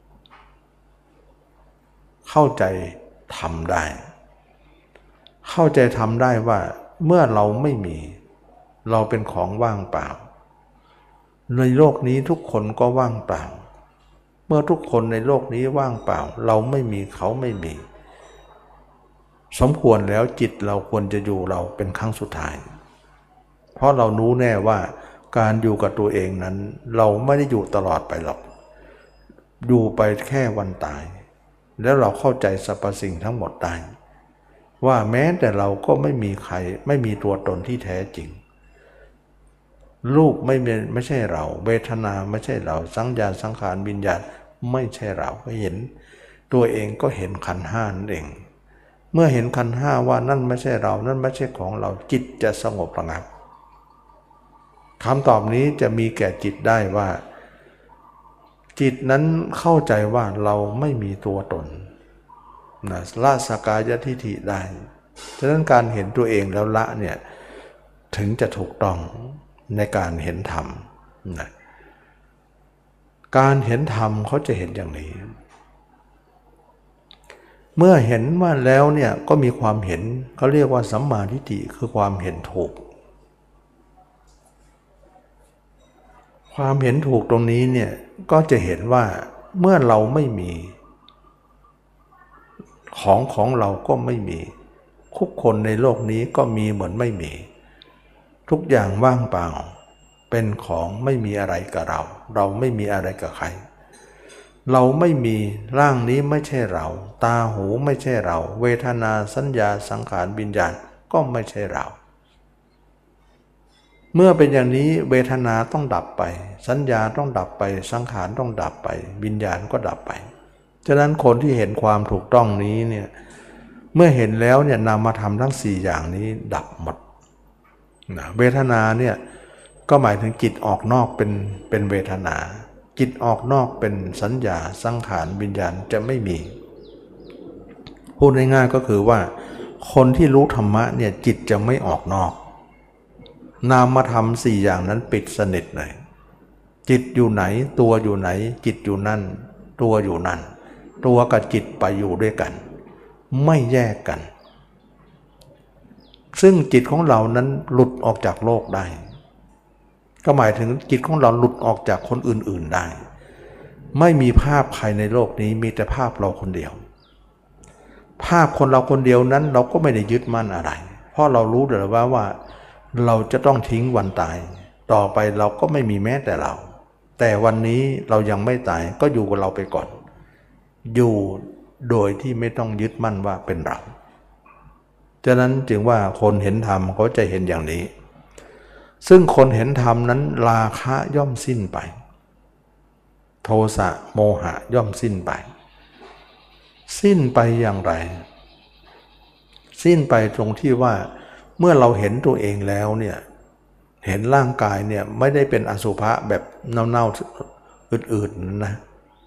เข้าใจทำได้เข้าใจทำได้ว่าเมื่อเราไม่มีเราเป็นของว่างเปล่าในโลกนี้ทุกคนก็ว่างเปล่าเมื่อทุกคนในโลกนี้ว่างเปล่าเราไม่มีเขาไม่มีสมควรแล้วจิตเราควรจะอยู่เราเป็นครั้งสุดท้ายเพราะเรารู้แน่ว่าการอยู่กับตัวเองนั้นเราไม่ได้อยู่ตลอดไปหรอกอยู่ไปแค่วันตายแล้วเราเข้าใจสรรพสิ่งทั้งหมดได้ว่าแม้แต่เราก็ไม่มีใครไม่มีตัวตนที่แท้จริงรูปไม่เป็นไม่ใช่เราเวทนาไม่ใช่เราสัญญาสังขารวิญญาณไม่ใช่เราก็เห็นตัวเองก็เห็นขันธ์ห้านั่นเองเมื่อเห็นขันธ์ห้าว่านั่นไม่ใช่เรานั่นไม่ใช่ของเราจิตจะสงบระงับคำตอบนี้จะมีแก่จิตได้ว่าจิตนั้นเข้าใจว่าเราไม่มีตัวตนนะละสักกายทิฏฐิได้ฉะนั้นการเห็นตัวเองแล้วละเนี่ยถึงจะถูกต้องในการเห็นธรรมนะการเห็นธรรมเขาจะเห็นอย่างนี้เมื่อเห็นว่าแล้วเนี่ยก็มีความเห็นเขาเรียกว่าสัมมาทิฏฐิคือความเห็นถูกความเห็นถูกตรงนี้เนี่ยก็จะเห็นว่าเมื่อเราไม่มีของของเราก็ไม่มีทุกคนในโลกนี้ก็มีเหมือนไม่มีทุกอย่างว่างเปล่าเป็นของไม่มีอะไรกับเราเราไม่มีอะไรกับใครเราไม่มีร่างนี้ไม่ใช่เราตาหูไม่ใช่เราเวทนาสัญญาสังขารวิญญาณก็ไม่ใช่เราเมื่อเป็นอย่างนี้เวทนาต้องดับไปสัญญาต้องดับไปสังขารต้องดับไปวิญญาณก็ดับไปฉะนั้นคนที่เห็นความถูกต้องนี้เนี่ยเมื่อเห็นแล้วเนี่ยนามธรรมทั้งสี่อย่างนี้ดับหมดนะเวทนาเนี่ยก็หมายถึงจิตออกนอกเป็นเป็นเวทนาจิตออกนอกเป็นสัญญาสังขารวิญญาณจะไม่มีพูดง่ายๆก็คือว่าคนที่รู้ธรรมะเนี่ยจิตจะไม่ออกนอกนามธรรมสี่อย่างนั้นปิดสนิทเลยจิตอยู่ไหนตัวอยู่ไหนจิตอยู่นั่นตัวอยู่นั่นตัวกับจิตไปอยู่ด้วยกันไม่แยกกันซึ่งจิตของเรานั้นหลุดออกจากโลกได้ก็หมายถึงจิตของเราหลุดออกจากคนอื่นๆได้ไม่มีภาพใครในโลกนี้มีแต่ภาพเราคนเดียวภาพคนเราคนเดียวนั้นเราก็ไม่ได้ยึดมั่นอะไรเพราะเรารู้อยู่แล้วว่าว่าเราจะต้องทิ้งวันตายต่อไปเราก็ไม่มีแม้แต่เราแต่วันนี้เรายังไม่ตายก็อยู่กับเราไปก่อนอยู่โดยที่ไม่ต้องยึดมั่นว่าเป็นเราฉะนั้นจึงว่าคนเห็นธรรมเขาจะเห็นอย่างนี้ซึ่งคนเห็นธรรมนั้นราคะย่อมสิ้นไปโทสะโมหะย่อมสิ้นไปสิ้นไปอย่างไรสิ้นไปตรงที่ว่าเมื่อเราเห็นตัวเองแล้วเนี่ยเห็นร่างกายเนี่ยไม่ได้เป็นอสุภะแบบเน่าๆอืดๆนะ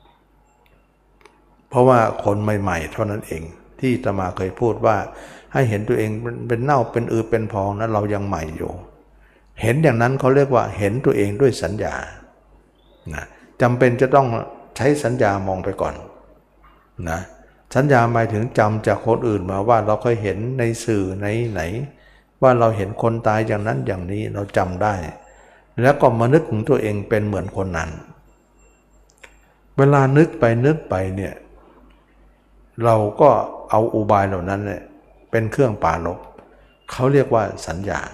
เพราะว่าคนใหม่ๆเท่านั้นเองที่อาตมาเคยพูดว่าให้เห็นตัวเองเป็นเน่าเป็นอืดเป็นพองนั้นเรายังใหม่อยู่เห็นอย่างนั้นเขาเรียกว่าเห็นตัวเองด้วยสัญญานะจำเป็นจะต้องใช้สัญญามองไปก่อนนะสัญญาหมายถึงจำจากคนอื่นมาว่าเราเคยเห็นในสื่อในไหนว่าเราเห็นคนตายอย่างนั้นอย่างนี้เราจำได้แล้วก็มานึกถึงตัวเองเป็นเหมือนคนนั้นเวลานึกไปนึกไปเนี่ยเราก็เอาอุบายเหล่านั้นเนี่ยเป็นเครื่องปราลบเขาเรียกว่าสัญญา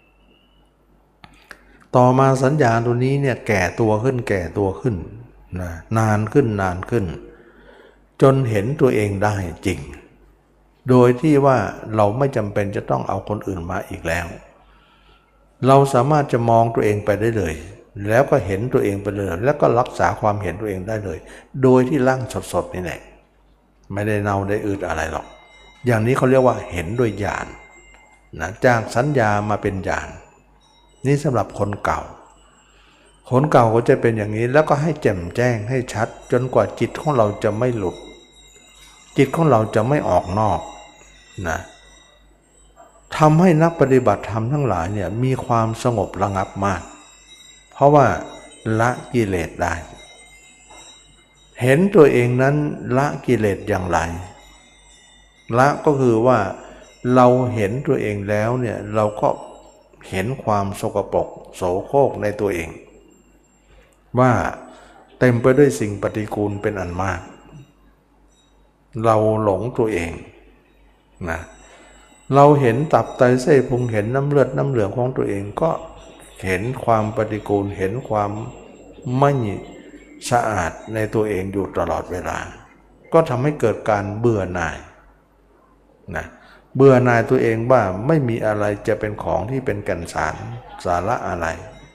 ต่อมาสัญญาตัวนี้เนี่ยแก่ตัวขึ้นแก่ตัวขึ้นนะนานขึ้นนานขึ้นจนเห็นตัวเองได้จริงโดยที่ว่าเราไม่จำเป็นจะต้องเอาคนอื่นมาอีกแล้วเราสามารถจะมองตัวเองไปได้เลยแล้วก็เห็นตัวเองไปเลยแล้วก็รักษาความเห็นตัวเองได้เลยโดยที่ร่างสดๆนี่แหละไม่ได้เน่าได้อืดอะไรหรอกอย่างนี้เขาเรียกว่าเห็นโดยญาณนะจากสัญญามาเป็นญาณนี่สำหรับคนเก่าคนเก่าก็จะเป็นอย่างนี้แล้วก็ให้แจ่มแจ้งให้ชัดจนกว่าจิตของเราจะไม่หลุดจิตของเราจะไม่ออกนอกนะทำให้นักปฏิบัติธรรมทั้งหลายเนี่ยมีความสงบระงับมากเพราะว่าละกิเลสได้เห็นตัวเองนั้นละกิเลสอย่างไรละก็คือว่าเราเห็นตัวเองแล้วเนี่ยเราก็เห็นความสกปรกโสโครกในตัวเองว่าเต็มไปด้วยสิ่งปฏิกูลเป็นอันมากเราหลงตัวเองนะเราเห็นตับไตไส้พุงเห็นน้ำเลือดน้ำเหลืองของตัวเองก็เห็นความปฏิกูลเห็นความไม่สะอาดในตัวเองอยู่ตลอดเวลาก็ทำให้เกิดการเบื่อหน่ายนะเบื่อหน่ายตัวเองว่าไม่มีอะไรจะเป็นของที่เป็นแก่นสารสาระอะไร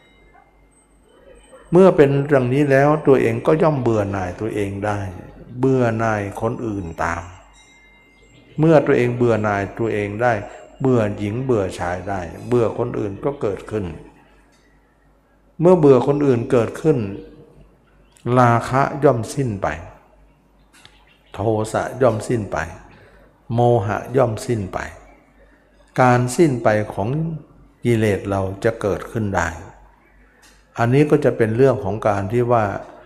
เมื่อเป็นเรื่องนี้แล้วตัวเองก็ย่อมเบื่อหน่ายตัวเองได้เบื่อหน่ายคนอื่นตามเมื่อตัวเองเบื่อหน่ายตัวเองได้เบื่อหญิงเบื่อชายได้เบื่อคนอื่นก็เกิดขึ้นเมื่อเบื่อคนอื่นเกิดขึ้นราคะย่อมสิ้นไปโทสะย่อมสิ้นไปโมหะย่อมสิ้นไปการสิ้นไปของกิเลสเราจะเกิดขึ้นได้อันนี้ก็จะเป็นเรื่องของการที่ว่า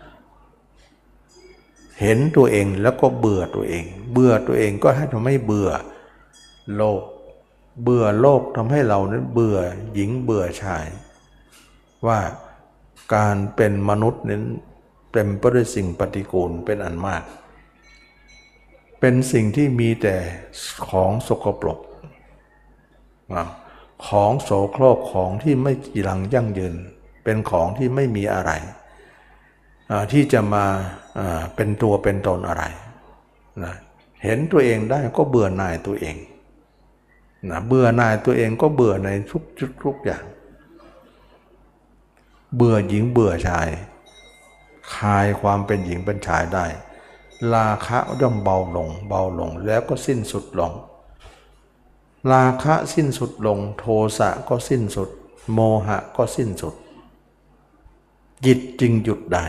เห็นตัวเองแล้วก็เบื่อตัวเองเบื่อตัวเองก็ให้ทำให้เบื่อโลกเบื่อโลกทำให้เรานั้นเบื่อหญิงเบื่อชายว่าการเป็นมนุษย์นั้นเต็มไปด้วยสิ่งปฏิกูลเป็นอันมากเป็นสิ่งที่มีแต่ของสกปรกของโสโครกของที่ไม่จีรังยั่งยืนเป็นของที่ไม่มีอะไรที่จะมาเป็นตัวเป็นตนอะไรนะเห็นตัวเองได้ก็เบื่อหน่ายตัวเองนะเบื่อหน่ายตัวเองก็เบื่อในทุกทุกทุกอย่างเบื่อหญิงเบื่อชายคลายความเป็นหญิงเป็นชายได้ราคะย่อมเบาลงเบาลงแล้วก็สิ้นสุดลงราคะสิ้นสุดลงโทสะก็สิ้นสุดโมหะก็สิ้นสุดจิตจึงหยุดได้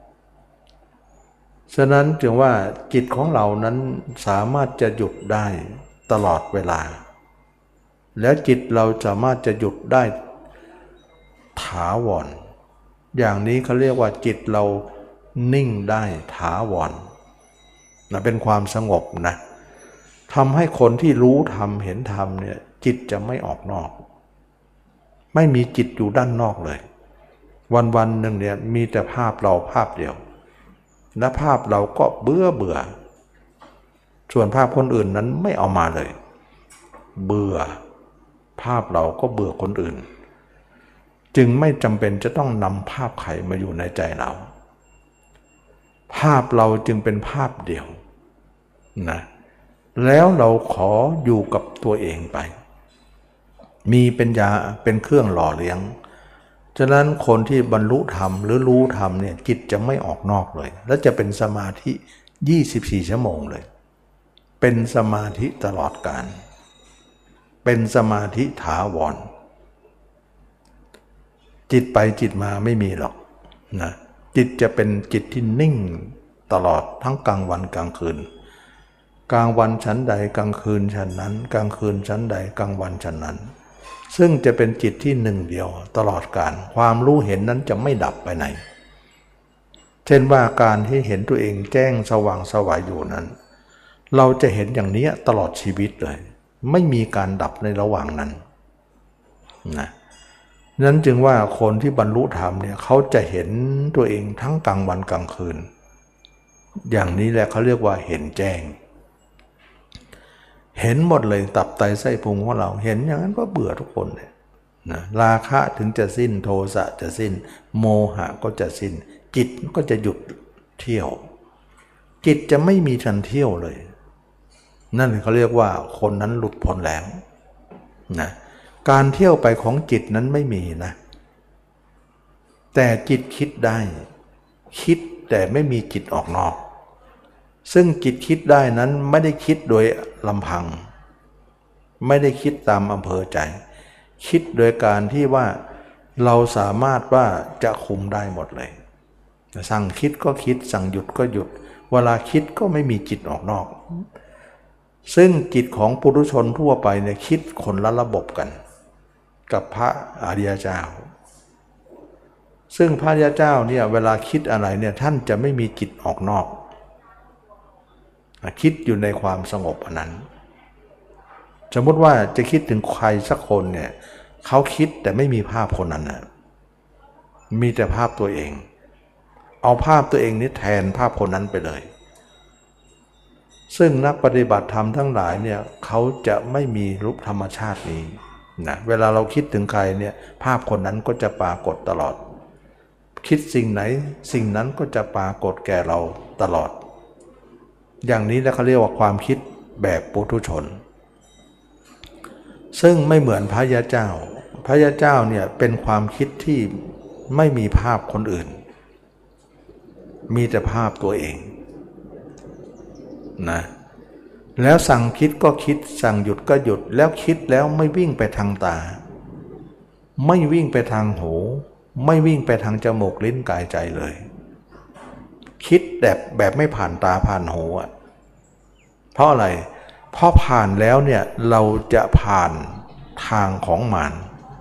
ฉะนั้นจึงว่าจิตของเรานั้นสามารถจะหยุดได้ตลอดเวลาแล้วจิตเราสามารถจะหยุดได้ถาวรอย่างนี้เขาเรียกว่าจิตเรานิ่งได้ถาวรนะเป็นความสงบนะทำให้คนที่รู้ธรรมเห็นธรรมเนี่ยจิตจะไม่ออกนอกไม่มีจิตอยู่ด้านนอกเลยวันวันหนึ่งเนี่ยมีแต่ภาพเราภาพเดียวและภาพเราก็เบื่อเบื่อส่วนภาพคนอื่นนั้นไม่เอามาเลยเบื่อภาพเราก็เบื่อคนอื่นจึงไม่จำเป็นจะต้องนำภาพใครมาอยู่ในใจเราภาพเราจึงเป็นภาพเดียวนะแล้วเราขออยู่กับตัวเองไปมีเป็นยาเป็นเครื่องหล่อเลี้ยงฉะนั้นคนที่บรรลุธรรมหรือรู้ธรรมเนี่ยจิตจะไม่ออกนอกเลยและจะเป็นสมาธิยี่สิบสี่ชั่วโมงเลยเป็นสมาธิตลอดกาลเป็นสมาธิถาวรจิตไปจิตมาไม่มีหรอกนะจิตจะเป็นจิตที่นิ่งตลอดทั้งกลางวันกลางคืนกลางวันชั้นใดกลางคืนชั้นนั้นกลางคืนชั้นใดกลางวันชั้นนั้นซึ่งจะเป็นจิตที่หนึ่งเดียวตลอดกาลความรู้เห็นนั้นจะไม่ดับไปไหนเช่นว่าการที่เห็นตัวเองแจ้งสว่างสวายอยู่นั้นเราจะเห็นอย่างนี้ตลอดชีวิตเลยไม่มีการดับในระหว่างนั้นนะนั้นจึงว่าคนที่บรรลุธรรมเนี่ยเขาจะเห็นตัวเองทั้งกลางวันกลางคืนอย่างนี้แหละเขาเรียกว่าเห็นแจ้งเห็นหมดเลยตับไตไส้พุงของเราเห็นอย่างนั้นก็เบื่อทุกคนเลยนะราคะถึงจะสิ้นโทสะจะสิ้นโมหะก็จะสิ้นจิตก็จะหยุดเที่ยวจิตจะไม่มีทันเที่ยวเลยนั่นเขาเรียกว่าคนนั้นหลุดพ้นแล้วนะการเที่ยวไปของจิตนั้นไม่มีนะแต่จิตคิดได้คิดแต่ไม่มีจิตออกนอกซึ่งจิตคิดได้นั้นไม่ได้คิดโดยลำพังไม่ได้คิดตามอำเภอใจคิดโดยการที่ว่าเราสามารถว่าจะคุมได้หมดเลยสั่งคิดก็คิดสั่งหยุดก็หยุดเวลาคิดก็ไม่มีจิตออกนอกซึ่งจิตของปุถุชนทั่วไปเนี่ยคิดคนละระบบกันกับพระอริยเจ้าซึ่งพระอริยเจ้าเนี่ยเวลาคิดอะไรเนี่ยท่านจะไม่มีจิตออกนอกคิดอยู่ในความสงบอันนั้นสมมติว่าจะคิดถึงใครสักคนเนี่ยเขาคิดแต่ไม่มีภาพคนนั้นนะมีแต่ภาพตัวเองเอาภาพตัวเองนี้แทนภาพคนนั้นไปเลยซึ่งนักปฏิบัติธรรมทั้งหลายเนี่ยเขาจะไม่มีรูปธรรมชาตินี้นะเวลาเราคิดถึงใครเนี่ยภาพคนนั้นก็จะปรากฏตลอดคิดสิ่งไหนสิ่งนั้นก็จะปรากฏแก่เราตลอดอย่างนี้แล้วเขาเรียกว่าความคิดแบบปุถุชนซึ่งไม่เหมือนพระยาเจ้าพระยาเจ้าเนี่ยเป็นความคิดที่ไม่มีภาพคนอื่นมีแต่ภาพตัวเองนะแล้วสั่งคิดก็คิดสั่งหยุดก็หยุดแล้วคิดแล้วไม่วิ่งไปทางตาไม่วิ่งไปทางหูไม่วิ่งไปทางจมูกลิ้นกายใจเลยคิดแบบแบบไม่ผ่านตาผ่านหูอ่ะเพราะอะไรเพราะผ่านแล้วเนี่ยเราจะผ่านทางของมาร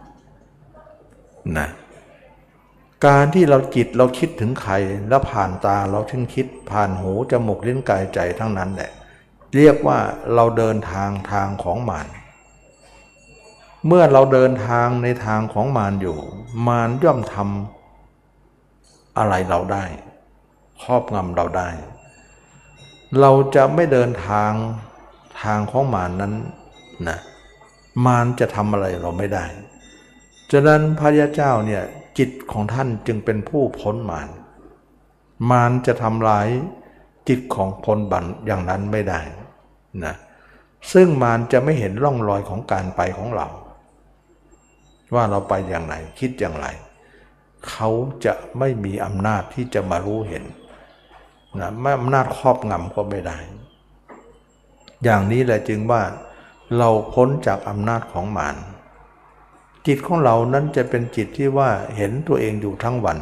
นะการที่เราจิตเราคิดถึงใครแล้วผ่านตาเราถึงคิดผ่านหูจมูกลิ้นกายใจทั้งนั้นแหละเรียกว่าเราเดินทางทางของมารเมื่อเราเดินทางในทางของมารอยู่มารย่อมทำอะไรเราได้ครอบงำเราได้เราจะไม่เดินทางทางของมารนั้นนะมารจะทำอะไรเราไม่ได้ฉะนั้นพระยาเจ้าเนี่ยจิตของท่านจึงเป็นผู้พ้นมารมารจะทำลายจิตของคนบัณฑิตอย่างนั้นไม่ได้นะซึ่งมารจะไม่เห็นร่องรอยของการไปของเราว่าเราไปอย่างไรคิดอย่างไรเขาจะไม่มีอำนาจที่จะมารู้เห็นนะไม่อำนาจครอบงำก็ไม่ได้อย่างนี้แหละจึงว่าเราพ้นจากอำนาจของมารจิตของเรานั้นจะเป็นจิตที่ว่าเห็นตัวเองอยู่ทั้งวัน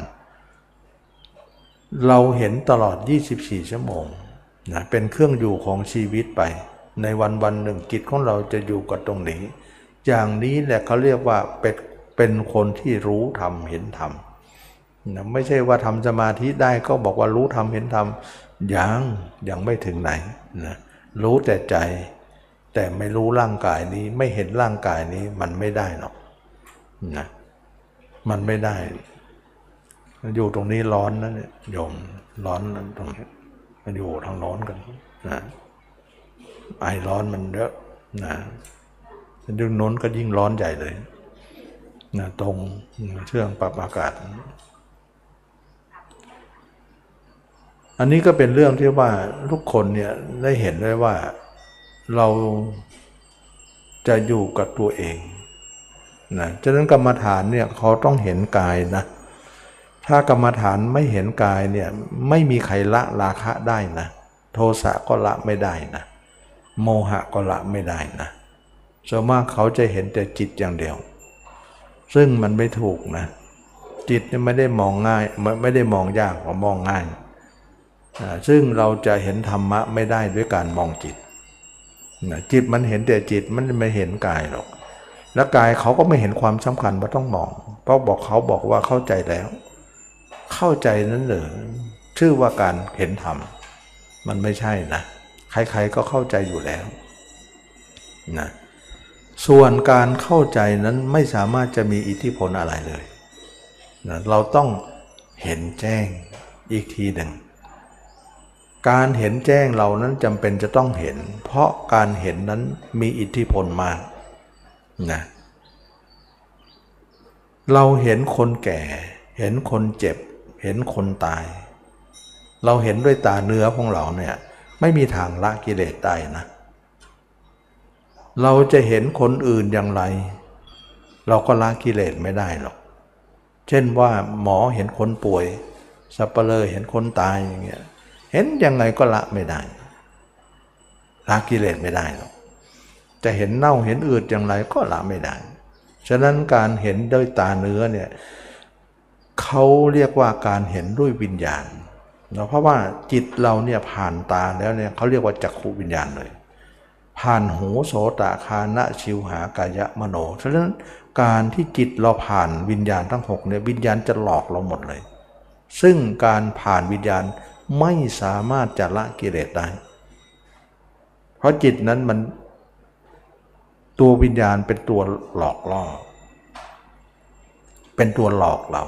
เราเห็นตลอดยี่สิบสี่ชั่วโมงนะเป็นเครื่องอยู่ของชีวิตไปในวันวันหนึ่งจิตของเราจะอยู่กับตรงนี้อย่างนี้แหละเขาเรียกว่าเป็นเป็นคนที่รู้ธรรมเห็นธรรมนะไม่ใช่ว่าทำสมาธิได้ก็บอกว่ารู้ธรรมเห็นธรรมยังยังไม่ถึงไหนนะรู้แต่ใจแต่ไม่รู้ร่างกายนี้ไม่เห็นร่างกายนี้มันไม่ได้หรอกนะมันไม่ได้อยู่ตรงนี้ร้อนนะเนี่ยโยมร้อนตรงนี้มันอยู่ทางโน้นกันนะไอร้อนมันเยอะนะดึงโน้นก็ยิ่งร้อนใหญ่เลยนะตรงเครื่องปรับอากาศออันนี้ก็เป็นเรื่องที่ว่าทุกคนเนี่ยได้เห็นได้ว่าเราจะอยู่กับตัวเองนะฉะนั้นกรรมฐานเนี่ยเขาต้องเห็นกายนะถ้ากรรมฐานไม่เห็นกายเนี่ยไม่มีใครละราคะได้นะโทสะก็ละไม่ได้นะโมหะก็ละไม่ได้นะส่วนมากเขาจะเห็นแต่จิตอย่างเดียวซึ่งมันไม่ถูกนะจิตเนี่ยไม่ได้มองง่ายไม่ได้มองยากกว่ามองง่ายซึ่งเราจะเห็นธรรมะไม่ได้ด้วยการมองจิตนะจิตมันเห็นแต่จิตมันไม่เห็นกายหรอกแล้วกายเขาก็ไม่เห็นความสำคัญว่าต้องมองเพราะบอกเขาบอกว่าเข้าใจแล้วเข้าใจนั้นเหรอชื่อว่าการเห็นธรรมมันไม่ใช่นะใครๆก็เข้าใจอยู่แล้วนะส่วนการเข้าใจนั้นไม่สามารถจะมีอิทธิพลอะไรเลยนะเราต้องเห็นแจ้งอีกทีหนึ่งการเห็นแจ้งเรานั้นจำเป็นจะต้องเห็นเพราะการเห็นนั้นมีอิทธิพลมากนะเราเห็นคนแก่เห็นคนเจ็บเห็นคนตายเราเห็นด้วยตาเนื้อของเราเนี่ยไม่มีทางละกิเลสได้นะเราจะเห็นคนอื่นอย่างไรเราก็ละกิเลสไม่ได้หรอกเช่นว่าหมอเห็นคนป่วยสัปเหร่อเห็นคนตายอย่างเงี้ยเห็นยังไงก็ละไม่ได้ละกิเลสไม่ได้หรอกจะเห็นเน่าเห็นอืดอย่างไรก็ละไม่ได้ฉะนั้นการเห็นด้วยตาเนื้อเนี่ยเขาเรียกว่าการเห็นด้วยวิญญาณเพราะว่าจิตเราเนี่ยผ่านตาแล้วเนี่ยเขาเรียกว่าจักขุวิญญาณเลยผ่านหูโสตคานะชิวหากายะมโนฉะนั้นการที่จิตเราผ่านวิญญาณทั้งหกเนี่ยวิญญาณจะหลอกเราหมดเลยซึ่งการผ่านวิญญาณไม่สามารถจะละกิเลสได้เพราะจิตนั้นมันตัววิญญาณเป็นตัวหลอกล่อเป็นตัวหลอกเรา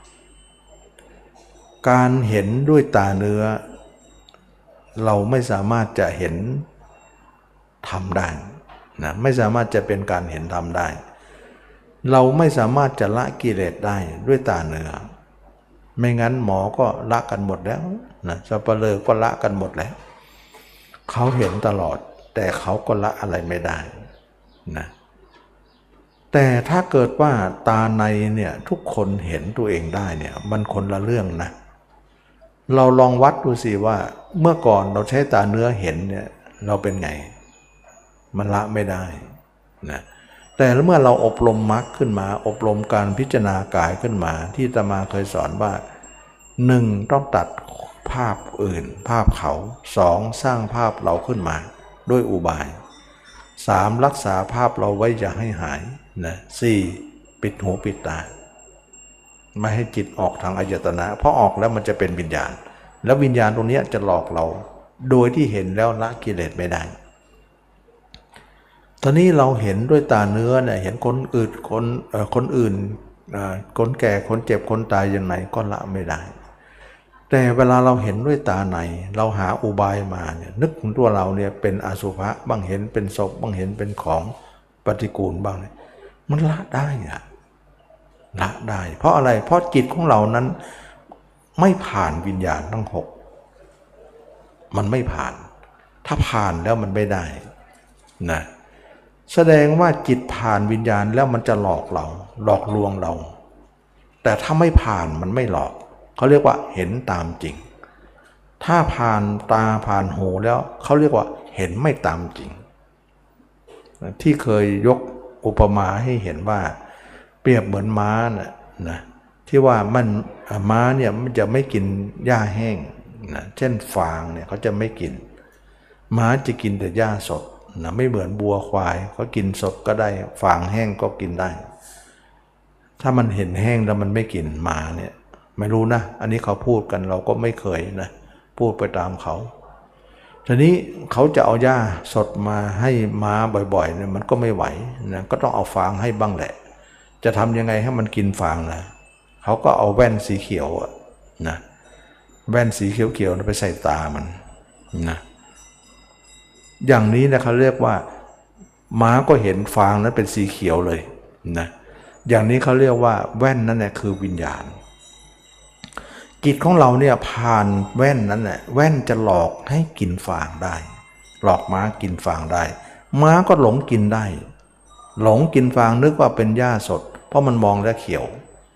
การเห็นด้วยตาเนื้อเราไม่สามารถจะเห็นธรรมได้นะไม่สามารถจะเป็นการเห็นธรรมได้เราไม่สามารถจะละกิเลสได้ด้วยตาเนื้อไม่งั้นหมอก็ละกันหมดแล้วนะสัปเหร่อก็ละกันหมดแล้วเขาเห็นตลอดแต่เขาก็ละอะไรไม่ได้นะแต่ถ้าเกิดว่าตาในเนี่ยทุกคนเห็นตัวเองได้เนี่ยมันคนละเรื่องนะเราลองวัดดูสิว่าเมื่อก่อนเราใช้ตาเนื้อเห็นเนี่ยเราเป็นไงมันละไม่ได้นะแต่เมื่อเราอบรมมรรคขึ้นมาอบรมการพิจารณากายขึ้นมาที่อาตมาเคยสอนว่าหนึ่งต้องตัดภาพอื่นภาพเขาสองสร้างภาพเราขึ้นมาด้วยอุบายสามรักษาภาพเราไว้อย่าให้หายนะสี่ปิดหูปิดตาไม่ให้จิตออกทางอายตนะเพราะออกแล้วมันจะเป็นวิญญาณแล้ววิญญาณตรงนี้จะหลอกเราโดยที่เห็นแล้วละกิเลสไม่ได้ตอนนี้เราเห็นด้วยตาเนื้อเนี่ยเห็นคนอื่นคนเอ่อคนอื่นคนแก่คนเจ็บคนตายอย่างไรก็ละไม่ได้แต่เวลาเราเห็นด้วยตาในเราหาอุบายมาเนี่ยนึกถึงตัวเราเนี่ยเป็นอสุภะบ้างเห็นเป็นศพบ้างเห็นเป็นของปฏิกูลบ้างเนี่ยมันละได้อะละได้เพราะอะไรเพราะจิตของเรานั้นไม่ผ่านวิญญาณทั้งหกมันไม่ผ่านถ้าผ่านแล้วมันไม่ได้นะแสดงว่าจิตผ่านวิญญาณแล้วมันจะหลอกเราหลอกลวงเราแต่ถ้าไม่ผ่านมันไม่หลอกเขาเรียกว่าเห็นตามจริงถ้าผ่านตาผ่านหูแล้วเขาเรียกว่าเห็นไม่ตามจริงที่เคยยกอุปมาให้เห็นว่าเปรียบเหมือนม้านะนะที่ว่ามันม้าเนี่ยมันจะไม่กินหญ้าแห้งนะเช่นฟางเนี่ยเขาจะไม่กินม้าจะกินแต่หญ้าสดนะไม่เหมือนบัวควายเขากินสดก็ได้ฟางแห้งก็กินได้ถ้ามันเห็นแห้งแล้วมันไม่กินม้าเนี่ยไม่รู้นะอันนี้เขาพูดกันเราก็ไม่เคยนะพูดไปตามเขาทีนี้เขาจะเอาหญ้าสดมาให้ม้าบ่อยๆเนี่ยมันก็ไม่ไหวนะก็ต้องเอาฟางให้บ้างแหละจะทำยังไงให้มันกินฟางนะเขาก็เอาแว่นสีเขียวนะแว่นสีเขียวๆไปใส่ตามันนะอย่างนี้นะเขาเรียกว่าม้าก็เห็นฟางนั้นเป็นสีเขียวเลยนะอย่างนี้เขาเรียกว่าแว่นนั่นแหละคือวิญญาณจิตของเราเนี่ยผ่านแว่นนั้นแหละแว่นจะหลอกให้กินฟางได้หลอกม้ากินฟางได้ม้าก็หลงกินได้หลงกินฟางนึกว่าเป็นหญ้าสดเพราะมันมองแล้วเขียว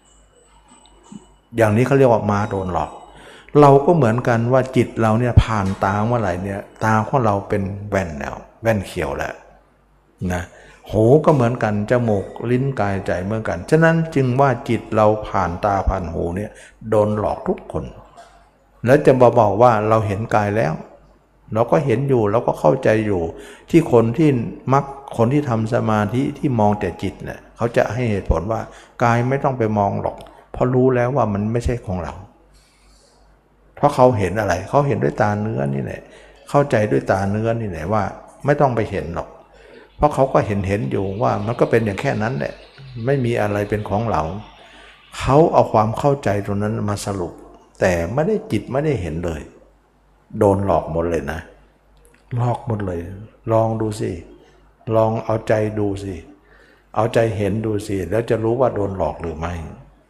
อย่างนี้เขาเรียกว่าม้าโดนหลอกเราก็เหมือนกันว่าจิตเราเนี่ยผ่านตาเมื่อไหร่เนี่ยตาของเราเป็นแว่นแล้วแว่นเขียวแล้วนะหูก็เหมือนกันจมูกลิ้นกายใจเหมือนกันฉะนั้นจึงว่าจิตเราผ่านตาผ่านหูเนี่ยโดนหลอกทุกคนแล้วจะมาบอกว่าเราเห็นกายแล้วเราก็เห็นอยู่เราก็เข้าใจอยู่ที่คนที่มักคนที่ทำสมาธิที่มองแต่จิตเนี่ยเขาจะให้เหตุผลว่ากายไม่ต้องไปมองหรอกเพราะรู้แล้วว่ามันไม่ใช่ของเราเพราะเขาเห็นอะไรเขาเห็นด้วยตาเนื้อนี่แหละเข้าใจด้วยตาเนื้อนี่แหละว่าไม่ต้องไปเห็นหรอกเพราะเขาก็เห็นเห็นอยู่ว่ามันก็เป็นอย่างแค่นั้นแหละไม่มีอะไรเป็นของเราเขาเอาความเข้าใจตรงนั้นมาสรุปแต่ไม่ได้จิตไม่ได้เห็นเลยโดนหลอกหมดเลยนะหลอกหมดเลยลองดูสิลองเอาใจดูสิเอาใจเห็นดูสิแล้วจะรู้ว่าโดนหลอกหรือไม่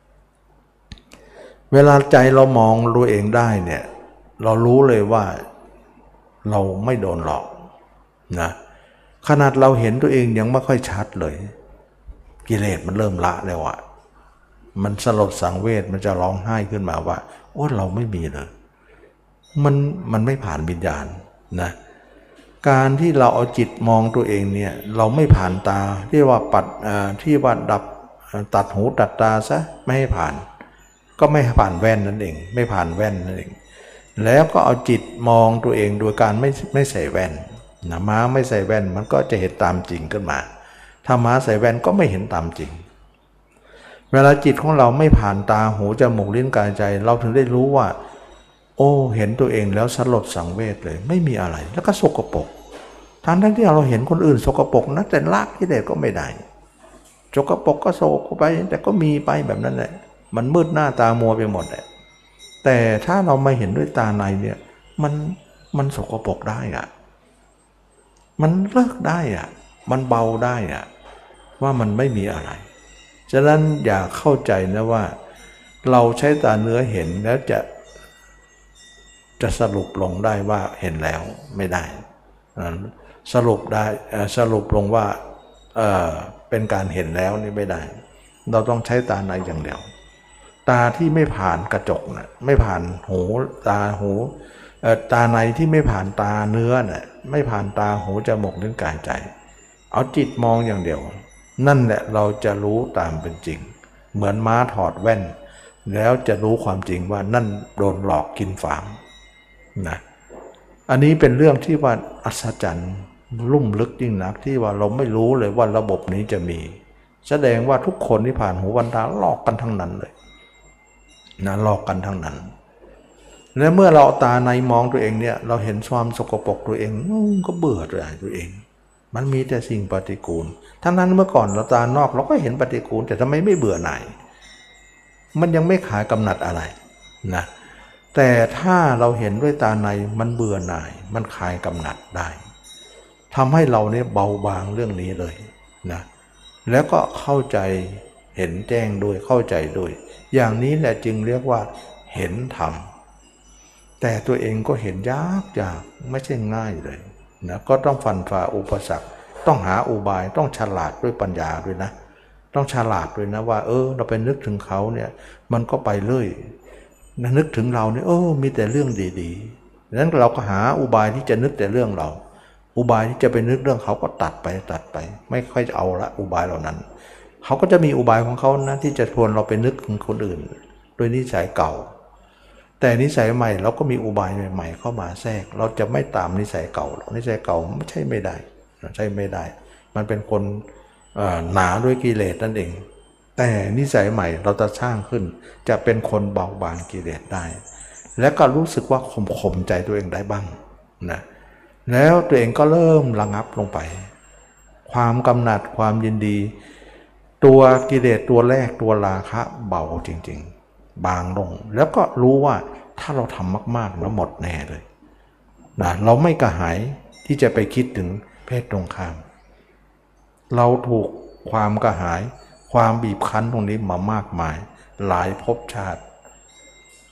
เวลาใจเรามองรู้เองได้เนี่ยเรารู้เลยว่าเราไม่โดนหลอกนะขนาดเราเห็นตัวเองยังไม่ค่อยชัดเลยกิเลสมันเริ่มละแล้วอะมันสลดสังเวชมันจะร้องไห้ขึ้นมาว่าโอ้เราไม่มีเลยมันมันไม่ผ่านวิญญาณนะการที่เราเอาจิตมองตัวเองเนี่ยเราไม่ผ่านตาที่ว่าปัดที่ว่าดับตัดหูตัดตาซะไม่ให้ผ่านก็ไม่ผ่านแว่นนั่นเองไม่ผ่านแว่นนั่นเองแล้วก็เอาจิตมองตัวเองโดยการไม่ไม่ใส่แว่นนะม้าไม่ใส่แว่นมันก็จะเห็นตามจริงขึ้นมาถ้าม้าใส่แว่นก็ไม่เห็นตามจริงเวลาจิตของเราไม่ผ่านตาหูจมูกลิ้นกายใจเราถึงได้รู้ว่าโอ้เห็นตัวเองแล้วสลดสังเวชเลยไม่มีอะไรแล้วก็สกปรกทั้งทั้งที่เราเห็นคนอื่นสกปรกนะแต่ละกิเลสก็ไม่ได้สกปรกก็โศกไปแต่ก็มีไปแบบนั้นแหละมันมืดหน้าตามัวไปหมดแหละแต่ถ้าเราไม่เห็นด้วยตาในเนี่ยมันมันสกปรกได้อะมันเลิกได้อะมันเบาได้อะว่ามันไม่มีอะไรฉะนั้นอย่าเข้าใจนะว่าเราใช้ตาเนื้อเห็นแล้วจะจะสรุปลงได้ว่าเห็นแล้วไม่ได้สรุปได้สรุปลงว่าเออเป็นการเห็นแล้วนี่ไม่ได้เราต้องใช้ตาในอย่างเดียวตาที่ไม่ผ่านกระจกนะไม่ผ่านหูตาหูตาในที่ไม่ผ่านตาเนื้อนะไม่ผ่านตาหูจมูกลิ้นกายใจเอาจิตมองอย่างเดียวนั่นแหละเราจะรู้ตามเป็นจริงเหมือนม้าถอดแว่นแล้วจะรู้ความจริงว่านั่นโดนหลอกกินฟางนะอันนี้เป็นเรื่องที่ว่าอัศจรรย์ลุ่มลึกยิ่งนักที่ว่าเราไม่รู้เลยว่าระบบนี้จะมีแสดงว่าทุกคนที่ผ่านหูวันตาหลอกกันทั้งนั้นเลยนะหลอกกันทั้งนั้นและเมื่อเราตาในมองตัวเองเนี่ยเราเห็นความสกปรกตัวเองก็เบื่อตัวเองมันมีแต่สิ่งปฏิกูลทั้งนั้นเมื่อก่อนเราตานอกเราก็เห็นปฏิกูลแต่ทำไมไม่เบื่อหน่ายมันยังไม่ขายกำหนัดอะไรนะแต่ถ้าเราเห็นด้วยตาในมันเบื่อหน่ายมันคลายกำหนัดได้ทำให้เราเนี่ยเบาบางเรื่องนี้เลยนะแล้วก็เข้าใจเห็นแจ้งด้วยเข้าใจด้วยอย่างนี้แหละจึงเรียกว่าเห็นธรรมแต่ตัวเองก็เห็นยากยากไม่ใช่ง่ายเลยนะก็ต้องฟันฝ่าอุปสรรคต้องหาอุบายต้องฉลาดด้วยปัญญาด้วยนะต้องฉลาดด้วยนะว่าเออเราไปนึกถึงเขาเนี่ยมันก็ไปเรื่อยนึกถึงเราเนี่ยเออมีแต่เรื่องดีๆดังนั้นเราก็หาอุบายที่จะนึกแต่เรื่องเราอุบายที่จะไปนึกเรื่องเขาก็ตัดไปตัดไปไม่ค่อยจะเอาละอุบายเหล่านั้นเขาก็จะมีอุบายของเขานะที่จะชวนเราไปนึกถึงคนอื่นโดยนิสัยเก่าแต่นิสัยใหม่เราก็มีอุบายใหม่ๆเข้ามาแทรกเราจะไม่ตามนิสัยเก่านิสัยเก่าไม่ใช่ไม่ได้ใช่ไม่ได้มันเป็นคนหนาด้วยกิเลสนั่นเองแต่นิสัยใหม่เราจะสร้างขึ้นจะเป็นคนเบาบางกิเลสได้และก็รู้สึกว่าข่มข่มใจตัวเองได้บ้างนะแล้วตัวเองก็เริ่มระงับลงไปความกำหนัดความยินดีตัวกิเลสตัวแรกตัวราคะเบาจริงๆบางลงแล้วก็รู้ว่าถ้าเราทำมากๆแล้วหมดแน่เลยนะเราไม่กระหายที่จะไปคิดถึงเพศตรงข้ามเราถูกความกระหายความบีบคั้นตรงนี้มามากมายหลายภพชาติ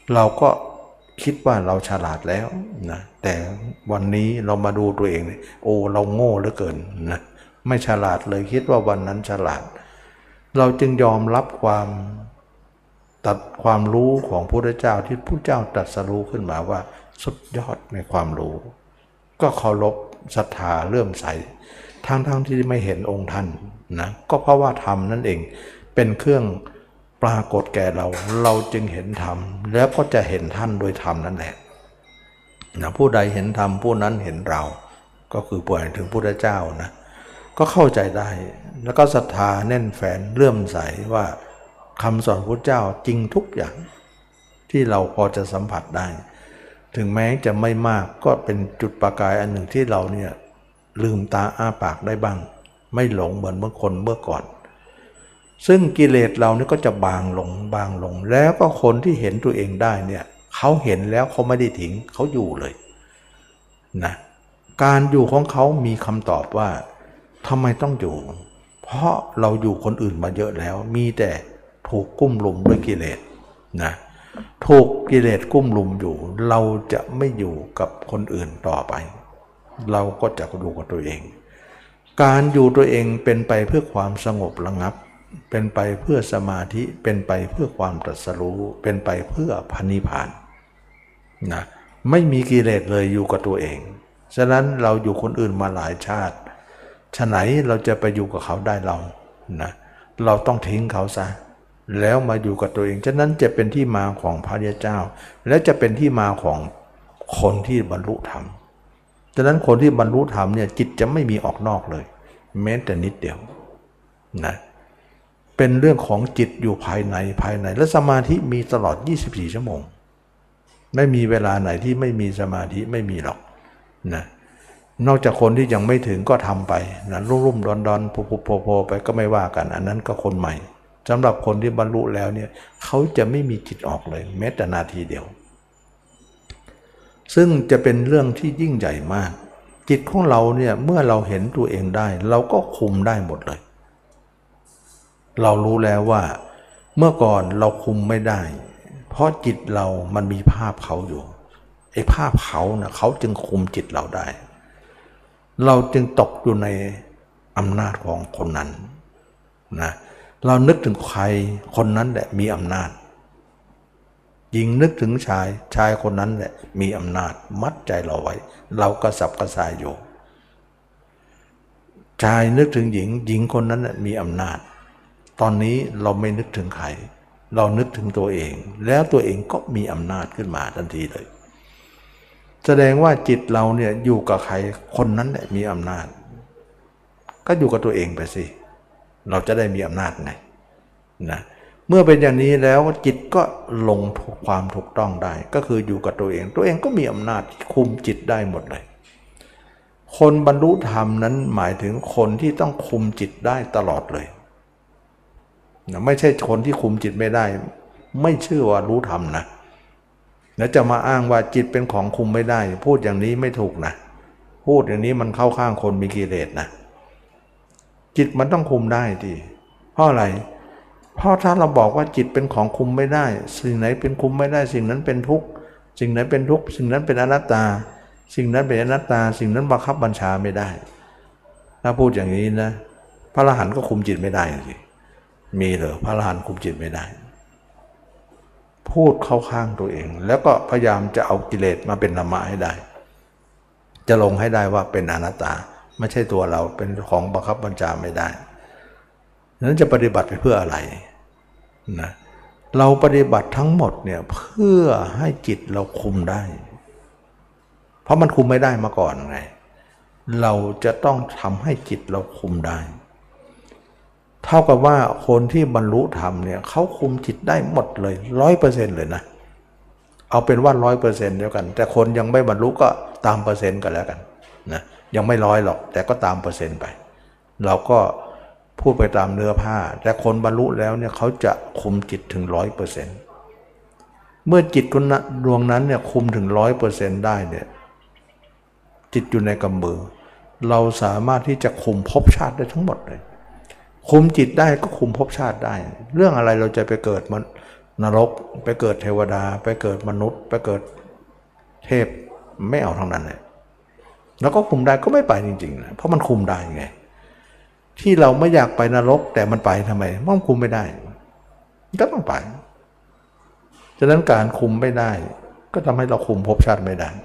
เราก็คิดว่าเราฉลาดแล้วนะแต่วันนี้เรามาดูตัวเองเนี่ยโอ้เราโง่เหลือเกินนะไม่ฉลาดเลยคิดว่าวันนั้นฉลาดเราจึงยอมรับความตัดความรู้ของพระพุทธเจ้าที่พระเจ้าตรัสรู้ขึ้นมาว่าสุดยอดในความรู้ก็เคารพศรัทธาเลื่อมใสทั้งๆ ท, ที่ไม่เห็นองค์ท่านนะก็เพราะว่าธรรมนั่นเองเป็นเครื่องปรากฏแก่เราเราจึงเห็นธรรมแล้วก็จะเห็นท่านโดยธรรมนั่นแหละนะผู้ใดเห็นธรรมผู้นั้นเห็นเราก็คือป่วยถึงพระพุทธเจ้านะก็เข้าใจได้แล้วก็ศรัทธาแน่นแฟ้นเลื่อมใสว่าคำสอนพระเจ้าจริงทุกอย่างที่เราพอจะสัมผัสได้ถึงแม้จะไม่มากก็เป็นจุดประกายอันหนึ่งที่เราเนี่ยลืมตาอ้าปากได้บ้างไม่หลงเหมือนเมื่อคนเมื่อก่อนซึ่งกิเลสเรานี่ก็จะบางลงบางลงแล้วก็คนที่เห็นตัวเองได้เนี่ยเขาเห็นแล้วเขาไม่ได้ทิ้งเขาอยู่เลยนะการอยู่ของเขามีคำตอบว่าทำไมต้องอยู่เพราะเราอยู่คนอื่นมาเยอะแล้วมีแต่ถูกกุ้มลุมด้วยกิเลสนะถูกกิเลสกุ้มลุมอยู่เราจะไม่อยู่กับคนอื่นต่อไปเราก็จะดูกับตัวเองการอยู่ตัวเองเป็นไปเพื่อความสงบระงับเป็นไปเพื่อสมาธิเป็นไปเพื่อความตรัสรู้เป็นไปเพื่อพระนิพพานนะไม่มีกิเลสเลยอยู่กับตัวเองฉะนั้นเราอยู่คนอื่นมาหลายชาติฉะไหนเราจะไปอยู่กับเขาได้เรานะเราต้องทิ้งเขาซะแล้วมาอยู่กับตัวเองฉะนั้นจะเป็นที่มาของพระพุทธเจ้าและจะเป็นที่มาของคนที่บรรลุธรรมฉะนั้นคนที่บรรลุธรรมเนี่ยจิตจะไม่มีออกนอกเลยแม้แต่นิดเดียวนะเป็นเรื่องของจิตอยู่ภายในภายในและสมาธิมีตลอดยี่สิบสี่ชั่วโมงไม่มีเวลาไหนที่ไม่มีสมาธิไม่มีหรอกนะนอกจากคนที่ยังไม่ถึงก็ทำไปนะรุ่มๆดอนๆพุบๆโผล่ๆไปก็ไม่ว่ากันอันนั้นก็คนใหม่สำหรับคนที่บรรลุแล้วเนี่ยเขาจะไม่มีจิตออกเลยแม้แต่นาทีเดียวซึ่งจะเป็นเรื่องที่ยิ่งใหญ่มากจิตของเราเนี่ยเมื่อเราเห็นตัวเองได้เราก็คุมได้หมดเลยเรารู้แล้วว่าเมื่อก่อนเราคุมไม่ได้เพราะจิตเรามันมีภาพเขาอยู่ไอ้ภาพเขานะเขาจึงคุมจิตเราได้เราจึงตกอยู่ในอำนาจของคนนั้นนะเรานึกถึงใครคนนั้นแหละมีอำนาจหญิงนึกถึงชายชายคนนั้นแหละมีอำนาจมัดใจเราไว้เรากระสับกระส่ายอยู่ชายนึกถึงหญิงหญิงคนนั้นแหละมีอำนาจตอนนี้เราไม่นึกถึงใครเรานึกถึงตัวเองแล้วตัวเองก็มีอำนาจขึ้นมาทันทีเลยแสดงว่าจิตเราเนี่ยอยู่กับใครคนนั้นแหละมีอำนาจก็อยู่กับตัวเองไปสิเราจะได้มีอำนาจไงนะเมื่อเป็นอย่างนี้แล้วจิตก็ลงความถูกต้องได้ก็คืออยู่กับตัวเองตัวเองก็มีอำนาจคุมจิตได้หมดเลยคนบรรลุธรรมนั้นหมายถึงคนที่ต้องคุมจิตได้ตลอดเลยนะไม่ใช่คนที่คุมจิตไม่ได้ไม่ชื่อว่ารู้ธรรมนะแล้วจะมาอ้างว่าจิตเป็นของคุมไม่ได้พูดอย่างนี้ไม่ถูกนะพูดอย่างนี้มันเข้าข้างคนมีกิเลสนะจิตมันต้องคุมได้ทีเพราะอะไรเพราะถ้าเราบอกว่าจิตเป็นของคุมไม่ได้สิ่งไหนเป็นคุมไม่ได้สิ่งนั้นเป็นทุกข์สิ่งไหนเป็นทุกข์สิ่งนั้นเป็นอนัตตาสิ่งนั้นเป็นอนัตตาสิ่งนั้นบังคับบัญชาไม่ได้ถ้าพูดอย่างนี้นะพระอรหันต์ก็คุมจิตไม่ได้สิมีเหรอพระอรหันต์คุมจิตไม่ได้พูดเข้าข้างตัวเองแล้วก็พยายามจะเอากิเลสมาเป็นธรรมะให้ได้จะลงให้ได้ว่าเป็นอนัตตาไม่ใช่ตัวเราเป็นของบังคับบัญชาไม่ได้นั้นจะปฏิบัติไปเพื่ออะไรนะเราปฏิบัติทั้งหมดเนี่ยเพื่อให้จิตเราคุมได้เพราะมันคุมไม่ได้มาก่อนไงเราจะต้องทำให้จิตเราคุมได้เท่ากับว่าคนที่บรรลุธรรมเนี่ยเขาคุมจิตได้หมดเลยร้อยเปอร์เซ็นต์เลยนะเอาเป็นว่าร้อยเปอร์เซ็นต์เดียวกันแต่คนยังไม่บรรลุก็ตามเปอร์เซ็นต์กันแล้วกันนะยังไม่ร้อยหรอกแต่ก็ตามเปอร์เซ็นต์ไปเราก็พูดไปตามเนื้อผ้าแต่คนบรรลุแล้วเนี่ยเขาจะคุมจิตถึงร้อยเปอร์เซ็นต์เมื่อจิตดวงนั้นเนี่ยคุมถึงร้อยเปอร์เซ็นต์ได้เนี่ยจิตอยู่ในกำมือเราสามารถที่จะคุมภพชาติได้ทั้งหมดเลยคุมจิตได้ก็คุมภพชาติได้เรื่องอะไรเราจะไปเกิดมันนรกไปเกิดเทวดาไปเกิดมนุษย์ไปเกิดเทพไม่เอาทั้งนั้นเลยแล้วก็คุมได้ก็ไม่ไปจริงๆนะเพราะมันคุมได้ไงที่เราไม่อยากไปนรกแต่มันไปทำไมมันคุมไม่ได้ก็ต้องไปฉะนั้นการคุมไม่ได้ก็ทำให้เราคุมภพชาติไม่ได้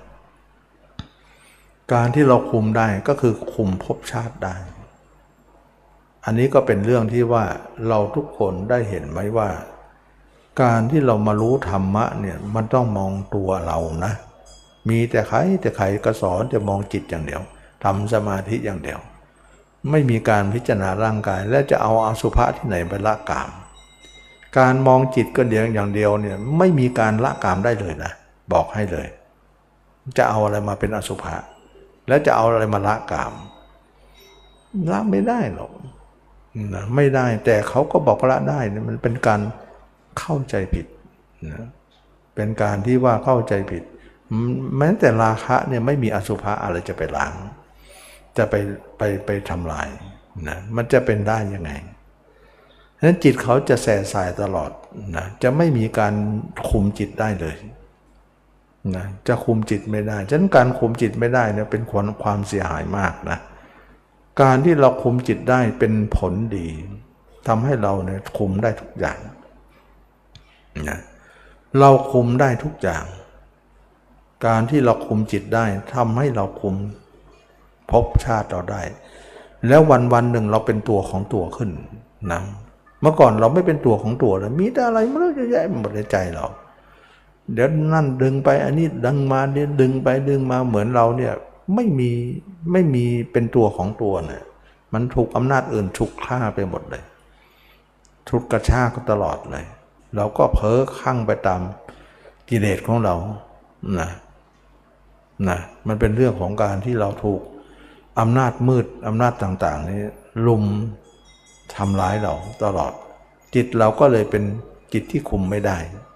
การที่เราคุมได้ก็คือคุมภพชาติได้อันนี้ก็เป็นเรื่องที่ว่าเราทุกคนได้เห็นไหมว่าการที่เรามารู้ธรรมะเนี่ยมันต้องมองตัวเรานะมีแต่ใครแต่ใครก็สอนจะมองจิตอย่างเดียวทำสมาธิอย่างเดียวไม่มีการพิจารณาร่างกายและจะเอาอสุภะที่ไหนไปละกามการมองจิตก็เดียวอย่างเดียวเนี่ยไม่มีการละกามได้เลยนะบอกให้เลยจะเอาอะไรมาเป็นอสุภะแล้วจะเอาอะไรมาละกามละไม่ได้หรอกนะไม่ได้แต่เขาก็บอกละได้เนี่ยมันเป็นการเข้าใจผิดนะเป็นการที่ว่าเข้าใจผิดแม้แต่ราคะเนี่ยไม่มีอสุภะอะไรจะไปล้างจะไปไปไปทำลายนะมันจะเป็นได้ยังไงฉะนั้นจิตเขาจะแส่สายตลอดนะจะไม่มีการคุมจิตได้เลยนะจะคุมจิตไม่ได้ฉะนั้นการคุมจิตไม่ได้เนี่ยเป็นความความเสียหายมากนะการที่เราคุมจิตได้เป็นผลดีทำให้เราเนี่ยคุมได้ทุกอย่างนะเราคุมได้ทุกอย่างการที่เราคุมจิตได้ทำให้เราคุมภพชาติเราได้แล้ววันวันหนึ่งเราเป็นตัวของตัวขึ้นนะเมื่อก่อนเราไม่เป็นตัวของตัวเลยมีแต่อะไรไม่รู้เยอะแยะหมดในใจเราเดี๋ยวนั่นดึงไปอันนี้ดึงมาเดี๋ยวดึงไปดึงมาเหมือนเราเนี่ยไม่มีไม่มีเป็นตัวของตัวเนี่ยมันถูกอำนาจอื่นฉุกฆ่าไปหมดเลยทุกกระชากตลอดเลยเราก็เพ้อคลั่งไปตามกิเลสของเรานะนะมันเป็นเรื่องของการที่เราถูกอำนาจมืดอำนาจต่างๆนี้ลุมทำร้ายเราตลอดจิตเราก็เลยเป็นจิตที่คุมไม่ได้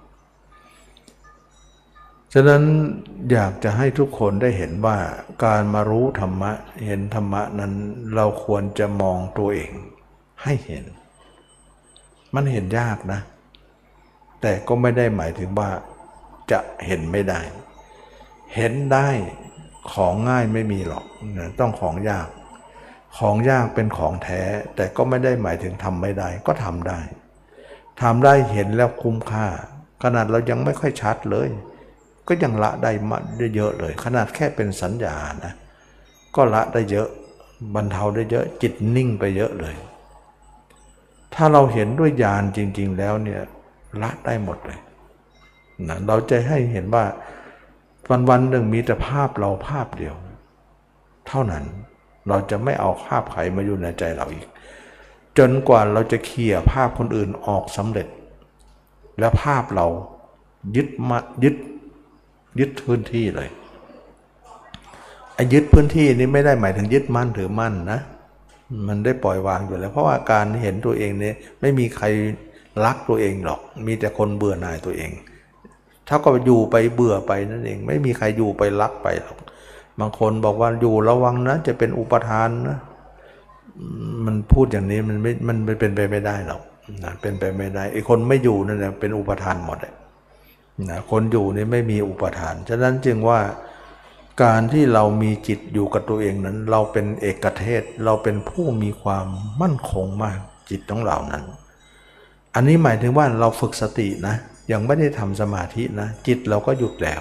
ฉะนั้นอยากจะให้ทุกคนได้เห็นว่าการมารู้ธรรมะเห็นธรรมะนั้นเราควรจะมองตัวเองให้เห็นมันเห็นยากนะแต่ก็ไม่ได้หมายถึงว่าจะเห็นไม่ได้เห็นได้ของง่ายไม่มีหรอกต้องของยากของยากเป็นของแท้แต่ก็ไม่ได้หมายถึงทำไม่ได้ก็ทำได้ทำได้เห็นแล้วคุ้มค่าขนาดเรายังไม่ค่อยชัดเลยก็ยังละได้มาได้เยอะเลยขนาดแค่เป็นสัญญานะก็ละได้เยอะบรรเทาได้เยอะจิตนิ่งไปเยอะเลยถ้าเราเห็นด้วยญาณจริงๆแล้วเนี่ยละได้หมดเลยนะเราจะให้เห็นว่าวันวันหนึ่งมีแต่ภาพเราภาพเดียวเท่านั้นเราจะไม่เอาภาพใครมาอยู่ในใจเราอีกจนกว่าเราจะเคลียร์ภาพคนอื่นออกสำเร็จแล้วภาพเรายึดมายึดยึดพื้นที่เลยไอ้ยึดพื้นที่นี้ไม่ได้หมายถึงยึดมั่นถือมั่นนะมันได้ปล่อยวางอยู่แล้วเพราะว่าการเห็นตัวเองเนี่ยไม่มีใครรักตัวเองหรอกมีแต่คนเบื่อหน่ายตัวเองถ้าก็อยู่ไปเบื่อไปนั่นเองไม่มีใครอยู่ไปรักไปหรอกบางคนบอกว่าอยู่ระวังนะจะเป็นอุปทานนะมันพูดอย่างนี้มันไม่มันเป็นไปไม่ได้หรอกนะเป็นไปไม่ได้ไอ้คนไม่อยู่นั่นแหละเป็นอุปทานหมดเลยนะคนอยู่นี่ไม่มีอุปทานฉะนั้นจึงว่าการที่เรามีจิตอยู่กับตัวเองนั้นเราเป็นเอกเทศเราเป็นผู้มีความมั่นคงมากจิตของเรานั้นอันนี้หมายถึงว่าเราฝึกสตินะยังไม่ได้ทำสมาธินะจิตเราก็หยุดแล้ว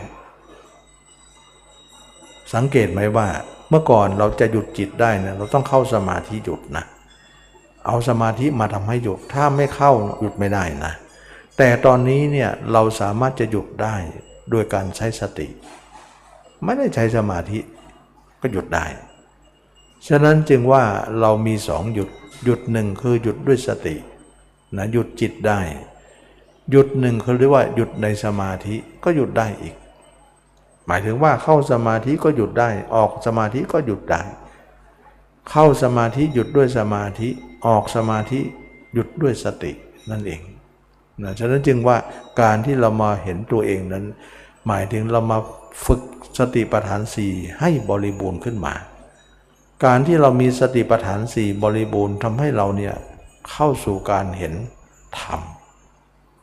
สังเกตไหมว่าเมื่อก่อนเราจะหยุดจิตได้นะเราต้องเข้าสมาธิหยุดนะเอาสมาธิมาทำให้หยุดถ้าไม่เข้าหยุดไม่ได้นะแต่ตอนนี้เนี่ยเราสามารถจะหยุดได้โดยการใช้สติไม่ได้ใช้สมาธิก็หยุดได้ฉะนั้นจึงว่าเรามีสองหยุดหยุดหนึ่งคือหยุดด้วยสตินะหยุดจิตได้หยุดหนึ่งคือเรียกว่าหยุดในสมาธิก็หยุดได้อีกหมายถึงว่าเข้าสมาธิก็หยุดได้ออกสมาธิก็หยุดได้เข้าสมาธิหยุดด้วยสมาธิออกสมาธิหยุดด้วยสตินั่นเองนะฉะนั้นจึงว่าการที่เรามาเห็นตัวเองนั้นหมายถึงเรามาฝึกสติปัฏฐานสี่ให้บริบูรณ์ขึ้นมาการที่เรามีสติปัฏฐานสี่บริบูรณ์ทำให้เราเนี่ยเข้าสู่การเห็นธรรม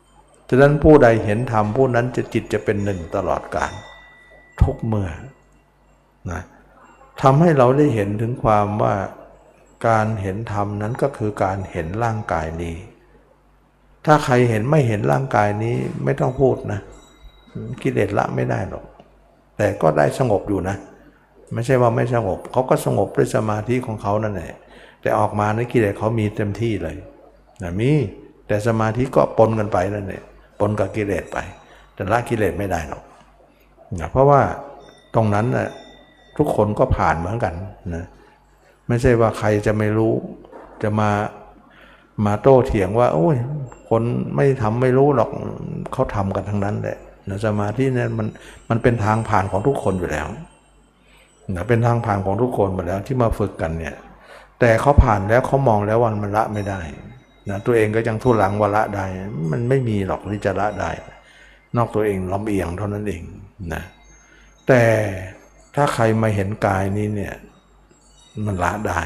ฉะนั้นผู้ใดเห็นธรรมผู้นั้นจะจิตจะเป็นหนึ่งตลอดกาลทุกเมื่อนะทำให้เราได้เห็นถึงความว่าการเห็นธรรมนั้นก็คือการเห็นร่างกายนี้ถ้าใครเห็นไม่เห็นร่างกายนี้ไม่ต้องพูดนะกิเลสละไม่ได้หรอกแต่ก็ได้สงบอยู่นะไม่ใช่ว่าไม่สงบเขาก็สงบด้วยสมาธิของเขานั่นแหละแต่ออกมาในกิเลสเขามีเต็มที่เลยนะมีแต่สมาธิก็ปนกันไปนั่นแหละปนกับกิเลสไปแต่ละกิเลสไม่ได้หรอกนะเพราะว่าตรงนั้นนะทุกคนก็ผ่านเหมือนกันนะไม่ใช่ว่าใครจะไม่รู้จะมามาโต้เถียงว่าโอ้ยคนไม่ทำไม่รู้หรอกเขาทำกันทั้งนั้นแหละนะสมาธิเนี่ยมันมันเป็นทางผ่านของทุกคนอยู่แล้วนะเป็นทางผ่านของทุกคนหมดแล้วที่มาฝึกกันเนี่ยแต่เขาผ่านแล้วเขามองแล้ววันมันละไม่ได้นะตัวเองก็ยังทุลังว่าละได้มันไม่มีหรอกที่จะละได้นอกตัวเองลำเอียงเท่านั้นเองนะแต่ถ้าใครมาเห็นกายนี้เนี่ยมันละได้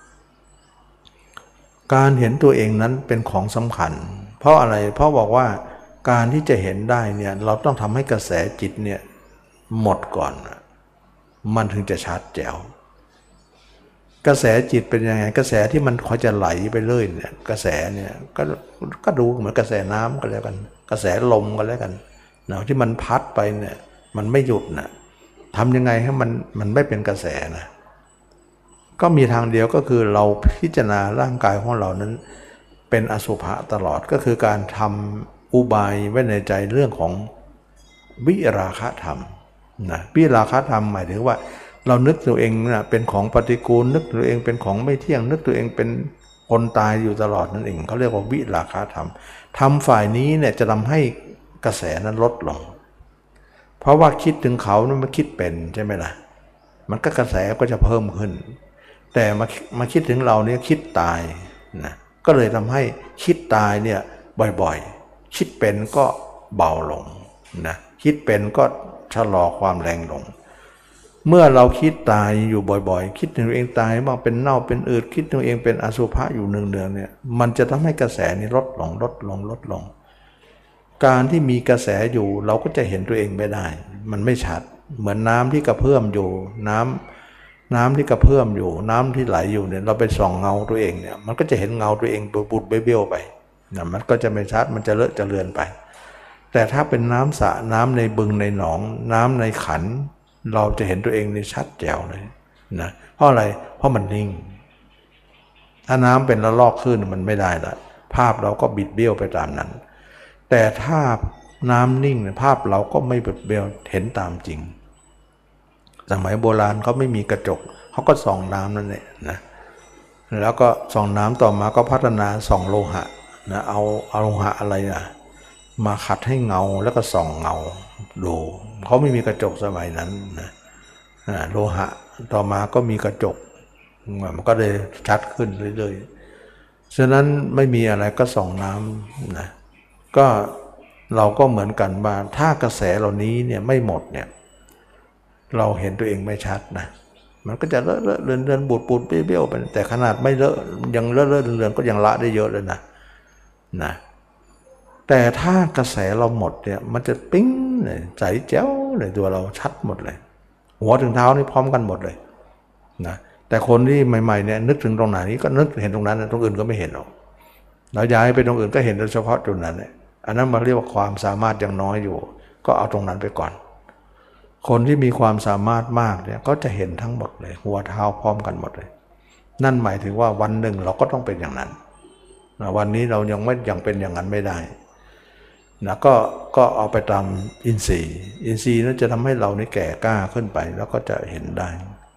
การเห็นตัวเองนั้นเป็นของสำคัญเพราะอะไรเพราะบอกว่าการที่จะเห็นได้เนี่ยเราต้องทำให้กระแสจิตเนี่ยหมดก่อนมันถึงจะชัดแจ๋วกระแสจิตเป็นยังไงกระแสที่มันคอยจะไหลไปเรื่อยเนี่ยกระแสเนี่ยก็ก็ดูเหมือนกระแสน้ำก็แล้วกันกระแสลมก็แล้วกันเนาะที่มันพัดไปเนี่ยมันไม่หยุดนะทำยังไงให้มันมันไม่เป็นกระแสนะก็มีทางเดียวก็คือเราพิจารณาร่างกายของเรานั้นเป็นอสุภะตลอดก็คือการทำอุบายไว้ในใจเรื่องของวิราคะธรรมนะวิราคะธรรมหมายถึงว่าเรานึกตัวเองนะเป็นของปฏิกูลนึกตัวเองเป็นของไม่เที่ยงนึกตัวเองเป็นคนตายอยู่ตลอดนั่นเองเขาเรียกว่าวิราคะธรรมธรรมฝ่ายนี้เนี่ยจะทำให้กระแสนั้นลดลงเพราะว่าคิดถึงเขานั้นมันคิดเป็นใช่ไหมล่ะมันก็กระแสก็จะเพิ่มขึ้นแต่มามาคิดถึงเราเนี่ยคิดตายนะก็เลยทำให้คิดตายเนี่ยบ่อยๆคิดเป็นก็เบาลงนะคิดเป็นก็ชะลอความแรงลงเมื่อเราคิดตายอยู่บ่อยๆคิดถึงตัวเองตายบ้างเป็นเน่าเป็นอืดคิดถึงตัวเองเป็นอสุภะอยู่เนืองๆเนี่ยมันจะทำให้กระแสนี้ลดลงลดลงลดลงการที่มีกระแสอยู่เราก็จะเห็นตัวเองไม่ได้มันไม่ชัดเหมือนน้ำที่กระเพื่อมอยู่น้ำน้ำที่กระเพื่อมอยู่น้ำที่ไหลอยู่เนี่ยเราไปส่องเงาตัวเองเนี่ยมันก็จะเห็นเงาตัวเองปุดๆเบี้ยวๆไปนะมันก็จะไม่ชัดมันจะเลอะจะเลือนไปแต่ถ้าเป็นน้ำสระน้ำในบึงในหนองน้ำในขันเราจะเห็นตัวเองในชัดแจ๋วเลยนะเพราะอะไรเพราะมันนิ่งถ้าน้ำเป็นละลอกขึ้นมันไม่ได้ละภาพเราก็บิดเบี้ยวไปตามนั้นแต่ถ้าน้ำนิ่งภาพเราก็ไม่บิดเบี้ยวเห็นตามจริงสมัยโบราณเขาไม่มีกระจกเขาก็ส่องน้ำนั่นแหละนะแล้วก็ส่องน้ำต่อมาก็พัฒนาส่องโลหะนะเอาเอาโลหะอะไรนะมาขัดให้เงาแล้วก็ส่องเงาดูเขาไม่มีกระจกสมัยนั้นนะโลหะต่อมาก็มีกระจกมันก็เลยชัดขึ้นเรื่อยๆฉะนั้นไม่มีอะไรก็ส่องน้ำนะก็เราก็เหมือนกันว่าถ้ากระแสเหล่านี้เนี่ยไม่หมดเนี่ยเราเห็นตัวเองไม่ชัดนะมันก็จะเลอะเลอะเลือนเลือนบูดบูดเบี้ยวไปแต่ขนาดไม่เลอะยังเลอะเลอะเลือนก็ยังละได้เยอะเลยนะนะแต่ถ้ากระแสเราหมดเนี่ยมันจะปิ้งเลยใสแจ๋วเลยตัวเราชัดหมดเลยหัวถึงเท้านี่พร้อมกันหมดเลยนะแต่คนที่ใหม่ๆเนี่ยนึกถึงตรงไหนนี้ก็นึกเห็นตรงนั้นตรงอื่นก็ไม่เห็นหรอกเราย้ายไปตรงอื่นก็เห็นเฉพาะตรงนั้นเลยอันนั้นมาเรียกว่าความสามารถยังน้อยอยู่ก็เอาตรงนั้นไปก่อนคนที่มีความสามารถมากเนี่ยก็จะเห็นทั้งหมดเลยหัวเท้าพร้อมกันหมดเลยนั่นหมายถึงว่าวันหนึ่งเราก็ต้องเป็นอย่างนั้นวันนี้เรายังไม่ยังเป็นอย่างนั้นไม่ได้นะก็ก็เอาไปตามอินทรีย์อินทรีย์นั้นจะทำให้เรานี่แก่กล้าขึ้นไปแล้วก็จะเห็นได้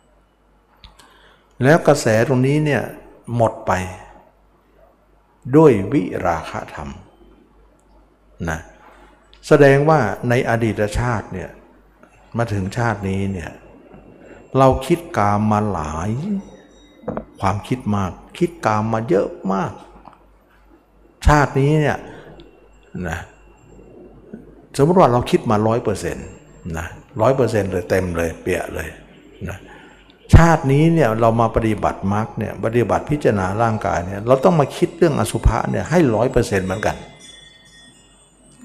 แล้วกระแสตรงนี้เนี่ยหมดไปด้วยวิราคะธรรมนะแสดงว่าในอดีตชาติเนี่ยมาถึงชาตินี้เนี่ยเราคิดกามมาหลายความคิดมากคิดกามมาเยอะมากชาตินี้เนี่ยนะสมมติว่าเราคิดมาร้อยเปอร์เซ็นต์นะร้อยเปอร์เซ็นต์เลยเต็มเลยเปี่ยเลยนะชาตินี้เนี่ยเรามาปฏิบัติมรรคเนี่ยปฏิบัติพิจารณาร่างกายเนี่ยเราต้องมาคิดเรื่องอสุภะเนี่ยให้ร้อยเปอร์เซ็นต์เหมือนกัน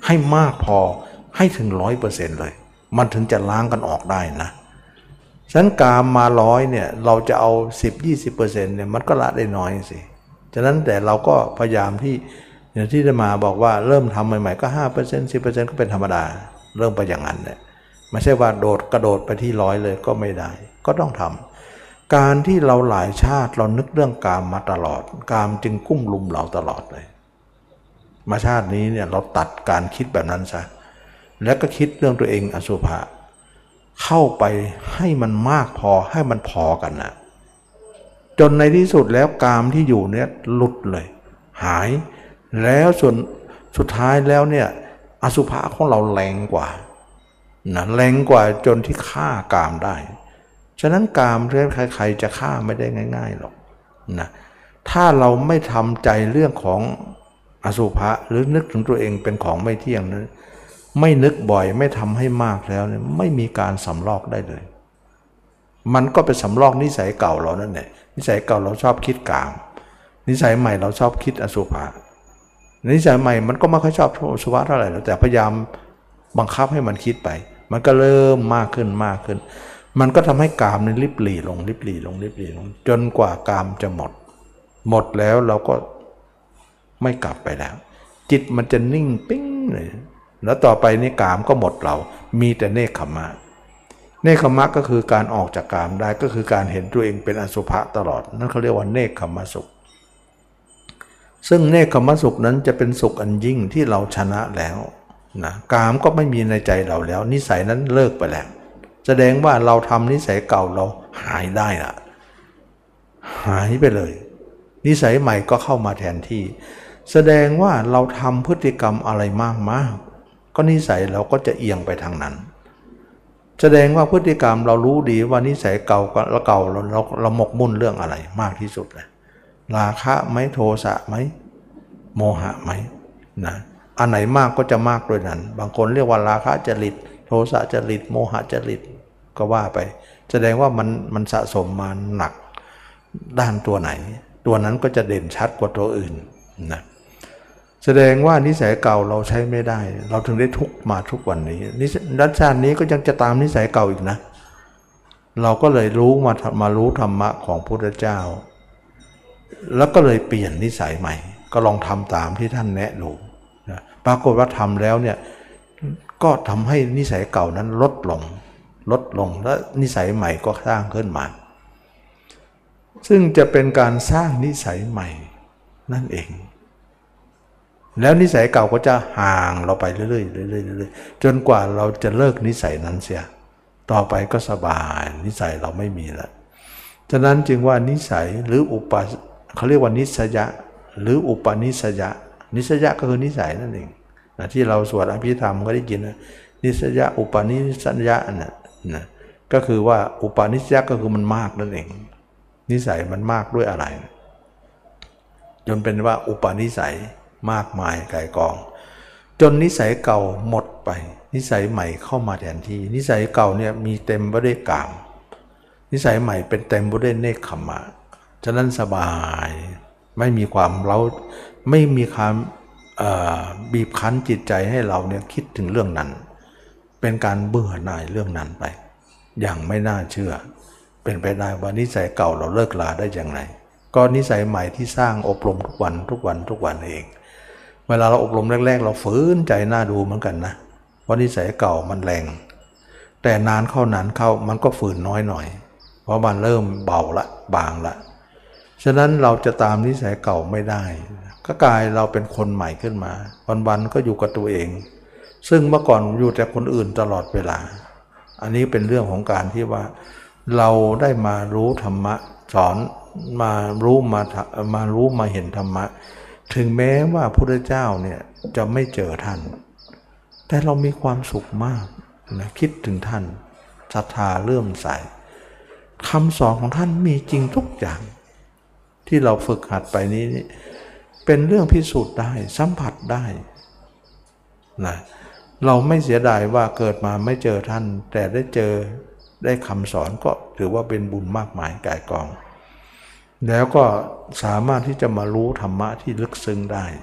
ให้มากพอให้ถึงร้อยเปอร์เซ็นต์เลยมันถึงจะล้างกันออกได้นะฉะนั้นกามมาร้อยเนี่ยเราจะเอาสิบ ยี่สิบเปอร์เซ็นต์เนี่ยมันก็ละได้น้อยสิฉะนั้นแต่เราก็พยายามที่อย่างที่ได้มาบอกว่าเริ่มทำใหม่ๆก็ ห้าเปอร์เซ็นต์ สิบเปอร์เซ็นต์ ก็เป็นธรรมดาเริ่มไปอย่างนั้นเนี่ยไม่ใช่ว่าโดดกระโดดไปที่ร้อยเลยก็ไม่ได้ก็ต้องทำการที่เราหลายชาติเรานึกเรื่องกามมาตลอดกามจึงกุ้มลุมเราตลอดเลยมาชาตินี้เนี่ยเราตัดการคิดแบบนั้นซะแล้วก็คิดเรื่องตัวเองอสุภะเข้าไปให้มันมากพอให้มันพอกันนะจนในที่สุดแล้วกามที่อยู่เนี่ยหลุดเลยหายแล้วส่วนสุดท้ายแล้วเนี่ยอสุภะของเราแรงกว่านะแรงกว่าจนที่ฆ่ากามได้ฉะนั้นกามเรื่องใครๆจะฆ่าไม่ได้ง่ายๆหรอกนะถ้าเราไม่ทำใจเรื่องของอสุภะหรือนึกถึงตัวเองเป็นของไม่เที่ยงนั้นไม่นึกบ่อยไม่ทำให้มากแล้วเนี่ยไม่มีการสำลอกได้เลยมันก็เป็นสำลอกนิสัยเก่าเรานั่นแหละนิสัยเก่าเราชอบคิดกามนิสัยใหม่เราชอบคิดอสุภะนิสัยใหม่มันก็ไม่ค่อยชอบอสุภะเท่าไหร่แต่พยายามบังคับให้มันคิดไปมันก็เริ่มมากขึ้นมากขึ้นมันก็ทำให้กามนี่ริบหรี่ลงริบหรี่ลงริบหรี่ลงจนกว่ากามจะหมดหมดแล้วเราก็ไม่กลับไปแล้วจิตมันจะนิ่งปิ้งเลยแล้วต่อไปนี่กามก็หมดเรามีแต่เนคขมะเนคขมะก็คือการออกจากกามได้ก็คือการเห็นตัวเองเป็นอสุภะตลอดนั่นเขาเรียกว่าเนคขมสุขซึ่งเนคขมสุขนั้นจะเป็นสุขอันยิ่งที่เราชนะแล้วนะกามก็ไม่มีในใจเราแล้วนิสัยนั้นเลิกไปแล้วแสดงว่าเราทำนิสัยเก่าเราหายได้ละหายไปเลยนิสัยใหม่ก็เข้ามาแทนที่แสดงว่าเราทำพฤติกรรมอะไรมากๆก็นิสัยเราก็จะเอียงไปทางนั้นแสดงว่าพฤติกรรมเรารู้ดีว่านิสัยเก่าแล้วเก่าเราเราเราหมกมุ่นเรื่องอะไรมากที่สุดเลยราคะไหมโทสะไหมโมหะไหมนะอันไหนมากก็จะมากด้วยนั้นบางคนเรียกว่าราคะจริตโทสะจริตโมหะจริตก็ว่าไปแสดงว่ามันมันสะสมมาหนักด้านตัวไหนตัวนั้นก็จะเด่นชัดกว่าตัวอื่นนะแสดงว่านิสัยเก่าเราใช้ไม่ได้เราถึงได้ทุกข์มาทุกวันนี้นิสัยรัชชาตินี้ก็ยังจะตามนิสัยเก่าอีกนะเราก็เลยรู้มามารู้ธรรมะของพุทธเจ้าแล้วก็เลยเปลี่ยนนิสัยใหม่ก็ลองทำตามที่ท่านแนะดูนะปรากฏว่าทำแล้วเนี่ยก็ทำให้นิสัยเก่านั้นลดลงลดลงและนิสัยใหม่ก็สร้างขึ้นมาซึ่งจะเป็นการสร้างนิสัยใหม่นั่นเองแล้วนิสัยเก่าก็จะห่างเราไปเรื่อยๆเรื่อยๆเรื่อยๆจนกว่าเราจะเลิกนิสัยนั้นเสียต่อไปก็สบายนิสัยเราไม่มีแล้วฉะนั้นจึงว่านิสัยหรืออุปเขาเรียกว่านิสยะหรืออุปนิสยะนิสยะก็คือนิสัยนั่นเองนะที่เราสวดอภิธรรมก็ได้ยินนะนิสยะอุปนิสยะนะนะก็คือว่าอุปนิสยะก็คือมันมากนั่นเองนิสัยมันมากด้วยอะไรจนเป็นว่าอุปนิสัยมากมายไก่กองจนนิสัยเก่าหมดไปนิสัยใหม่เข้ามาแทนที่นิสัยเก่าเนี่ยมีเต็มไปด้วยกามนิสัยใหม่เป็นเต็มไปด้วยเนคขมะฉะนั้นสบายไม่มีความเราไม่มีความบีบคั้นจิตใจให้เราเนี่ยคิดถึงเรื่องนั้นเป็นการเบื่อหน่ายเรื่องนั้นไปอย่างไม่น่าเชื่อเป็นไปได้ว่านิสัยเก่าเราเลิกลาได้อย่างไรก็นิสัยใหม่ที่สร้างอบรมทุกวันทุกวันทุกวันเองเวลาเราอบรมแรกๆเราฝืนใจน่าดูเหมือนกันนะเพราะนิสัยเก่ามันแรงแต่นานเข้านานเข้ามันก็ฝืนน้อยหน่อยเพราะมันเริ่มเบาละบางละฉะนั้นเราจะตามนิสัยเก่าไม่ได้ก็กลายเราเป็นคนใหม่ขึ้นมาวันๆก็อยู่กับตัวเองซึ่งเมื่อก่อนอยู่แต่คนอื่นตลอดเวลาอันนี้เป็นเรื่องของการที่ว่าเราได้มารู้ธรรมะสอนมารู้มามารู้มาเห็นธรรมะถึงแม้ว่าพระพุทธเจ้าเนี่ยจะไม่เจอท่านแต่เรามีความสุขมากนะคิดถึงท่านศรัทธาเลื่อมใสคำสอนของท่านมีจริงทุกอย่างที่เราฝึกหัดไปนี้เป็นเรื่องพิสูจน์ได้สัมผัสได้นะเราไม่เสียดายว่าเกิดมาไม่เจอท่านแต่ได้เจอได้คำสอนก็ถือว่าเป็นบุญมากมายก่ายกองแล้วก็สามารถที่จะมารู้ธรรมะที่ลึกซึ้งได้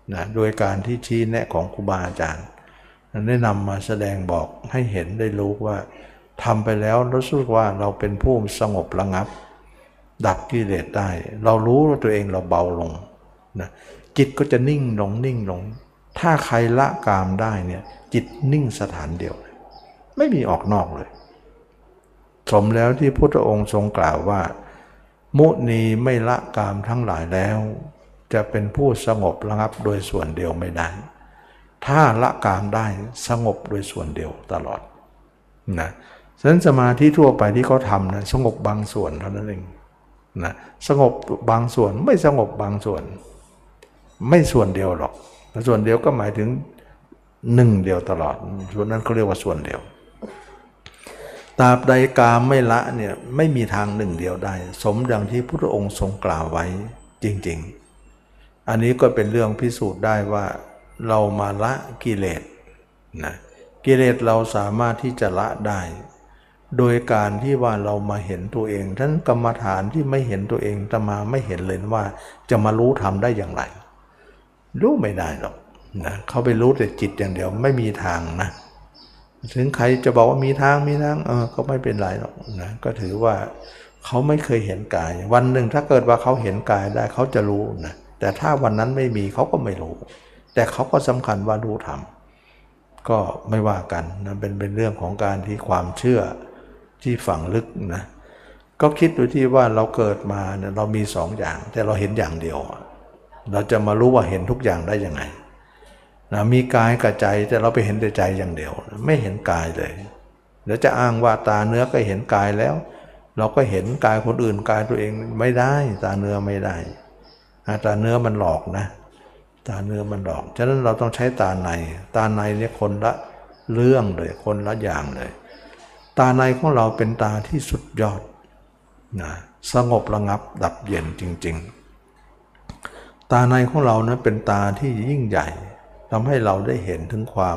นะโดยการที่ชี้แนะของครูบาอาจารย์ได้นำมาแสดงบอกให้เห็นได้รู้ว่าทำไปแล้วรู้สึกว่าเราเป็นผู้สงบระงับดับกิเลสได้เรารู้ว่าตัวเองเราเบาลงนะจิตก็จะนิ่งลงนิ่งลงถ้าใครละกามได้เนี่ยจิตนิ่งสถานเดียวไม่มีออกนอกเลยสมแล้วที่พุทธองค์ทรงกล่าวว่ามุนีไม่ละกามทั้งหลายแล้วจะเป็นผู้สงบระงับโดยส่วนเดียวไม่ได้ถ้าละกามได้สงบโดยส่วนเดียวตลอดนะฉะนั้นสมาธิทั่วไปที่เขาทำนะสงบบางส่วนเท่านั้นเองนะสงบบางส่วนไม่สงบบางส่วนไม่ส่วนเดียวหรอกส่วนเดียวก็หมายถึงหนึ่งเดียวตลอดส่วนนั้นเขาเรียกว่าส่วนเดียวตราบใดกามไม่ละเนี่ยไม่มีทางหนึ่งเดียวได้สมดังที่พุทธองค์ทรงกล่าวไว้จริงๆอันนี้ก็เป็นเรื่องพิสูจน์ได้ว่าเรามาละกิเลสนะกิเลสเราสามารถที่จะละได้โดยการที่ว่าเรามาเห็นตัวเองท่านกรรมฐานที่ไม่เห็นตัวเองตมาไม่เห็นเลยว่าจะมารู้ทำได้อย่างไรรู้ไม่ได้หรอกนะเขาไปรู้แต่จิตอย่างเดียวไม่มีทางนะถึงใครจะบอกว่ามีทางมีทางเออก็ไม่เป็นไรหรอกนะก็ถือว่าเขาไม่เคยเห็นกายวันหนึ่งถ้าเกิดว่าเขาเห็นกายได้เขาจะรู้นะแต่ถ้าวันนั้นไม่มีเขาก็ไม่รู้แต่เขาก็สำคัญว่ารู้ธรรมก็ไม่ว่ากันนะเป็นเป็นเรื่องของการที่ความเชื่อที่ฝังลึกนะก็คิดดูที่ว่าเราเกิดมาเนี่ยเรามีสองอย่างแต่เราเห็นอย่างเดียวเราจะมารู้ว่าเห็นทุกอย่างได้ยังไงนะมีกายกับใจแต่เราไปเห็นแต่ใจอย่างเดียวไม่เห็นกายเลยแล้วจะอ้างว่าตาเนื้อก็เห็นกายแล้วเราก็เห็นกายคนอื่นกายตัวเองไม่ได้ตาเนื้อไม่ได้ตาเนื้อมันหลอกนะตาเนื้อมันหลอกฉะนั้นเราต้องใช้ตาในตาในเนี่ยคนละเรื่องเลยคนละอย่างเลยตาในของเราเป็นตาที่สุดยอดนะสงบระงับดับเย็นจริงๆตาในของเรานะเป็นตาที่ยิ่งใหญ่ทำให้เราได้เห็นถึงความ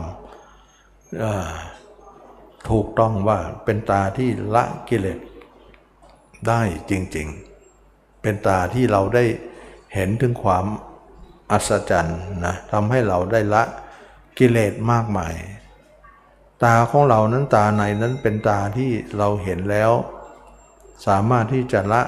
ถูกต้องว่าเป็นตาที่ละกิเลสได้จริงๆเป็นตาที่เราได้เห็นถึงความอัศจรรย์นะทำให้เราได้ละกิเลสมากมายตาของเรานั้นตาในนั้นเป็นตาที่เราเห็นแล้วสามารถที่จะละ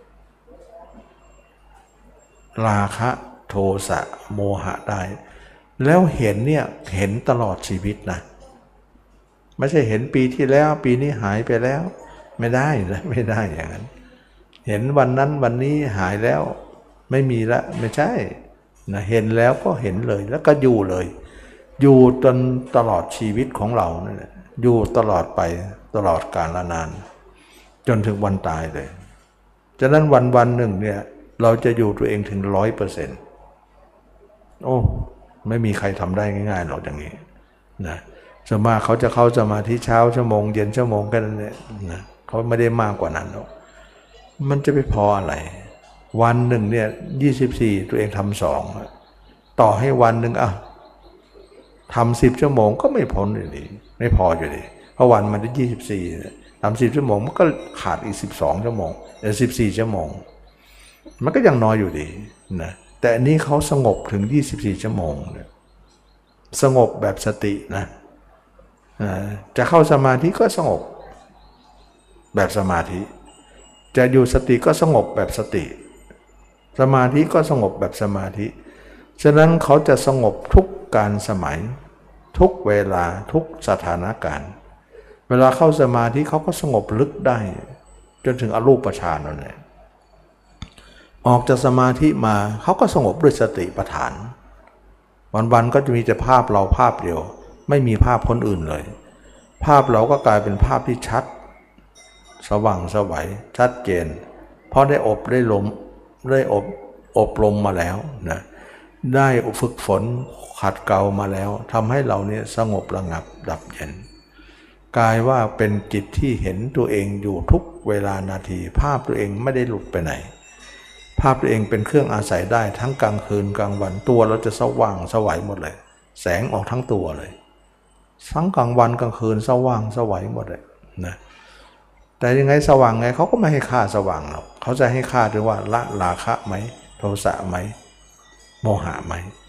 ราคะโทสะโมหะได้แล้วเห็นเนี่ยเห็นตลอดชีวิตนะไม่ใช่เห็นปีที่แล้วปีนี้หายไปแล้วไม่ได้นะไม่ได้อย่างนั้นเห็นวันนั้นวันนี้หายแล้วไม่มีละไม่ใช่นะเห็นแล้วก็เห็นเลยแล้วก็อยู่เลยอยู่จนตลอดชีวิตของเราเนี่ยอยู่ตลอดไปตลอดกาลนานจนถึงวันตายเลยฉะนั้นวันวันหนึ่งเนี่ยเราจะอยู่ตัวเองถึงร้อยเปอร์เซ็นต์โอ้ไม่มีใครทำได้ง่ายๆหรอกอย่างนี้นะส่วนมากเขาจะเข้าสมาธิเช้าชั่วโมงเย็นชั่วโมงแค่นั้นเนี่ยนะเขาไม่ได้มากกว่านั้นหรอกมันจะไปพออะไรวันหนึ่งเนี่ยยี่สิบสี่ตัวเองทำสองต่อให้วันหนึ่งอ่ะทำสิบชั่วโมงก็ไม่พ้นอยู่ดีไม่พออยู่ดีเพราะวันมันได้ยี่สิบสี่ทำสิบชั่วโมงมันก็ขาดอีกสิบสองชั่วโมงหรือสิบสี่ชั่วโมงมันก็ยังน้อยอยู่ดีนะแต่อันนี้เขาสงบถึงยี่สิบสี่ชั่วโมงสงบแบบสตินะจะเข้าสมาธิก็สงบแบบสมาธิจะอยู่สติก็สงบแบบสติสมาธิก็สงบแบบสมาธิฉะนั้นเขาจะสงบทุกการสมัยทุกเวลาทุกสถานการณ์เวลาเข้าสมาธิเขาก็สงบลึกได้จนถึงอรูปฌานนั่นแหละออกจากสมาธิมาเขาก็สงบด้วยสติปัฏฐานวันๆก็จะมีแต่ภาพเราภาพเดียวไม่มีภาพคนอื่นเลยภาพเราก็กลายเป็นภาพที่ชัดสว่างไสวชัดเจนเพราะได้อบได้ลมได้อบอบรมมาแล้วนะได้ฝึกฝนขัดเกลามาแล้วทำให้เราเนี่ยสงบระงับดับเย็นกลายว่าเป็นจิตที่เห็นตัวเองอยู่ทุกเวลานาทีภาพตัวเองไม่ได้หลุดไปไหนภาพตัวเองเป็นเครื่องอาศัยได้ทั้งกลางคืนกลางวันตัวเราจะสว่างสวัยหมดเลยแสงออกทั้งตัวเลยทั้งกลางวันกลางคืนสว่างสวัยหมดเลยนะแต่ยังไงสว่างไงเขาก็ไม่ให้ค่าสว่างหรอกเขาจะให้ค่าด้วยว่าละราคะไหมโทสะไหมโมหะไหม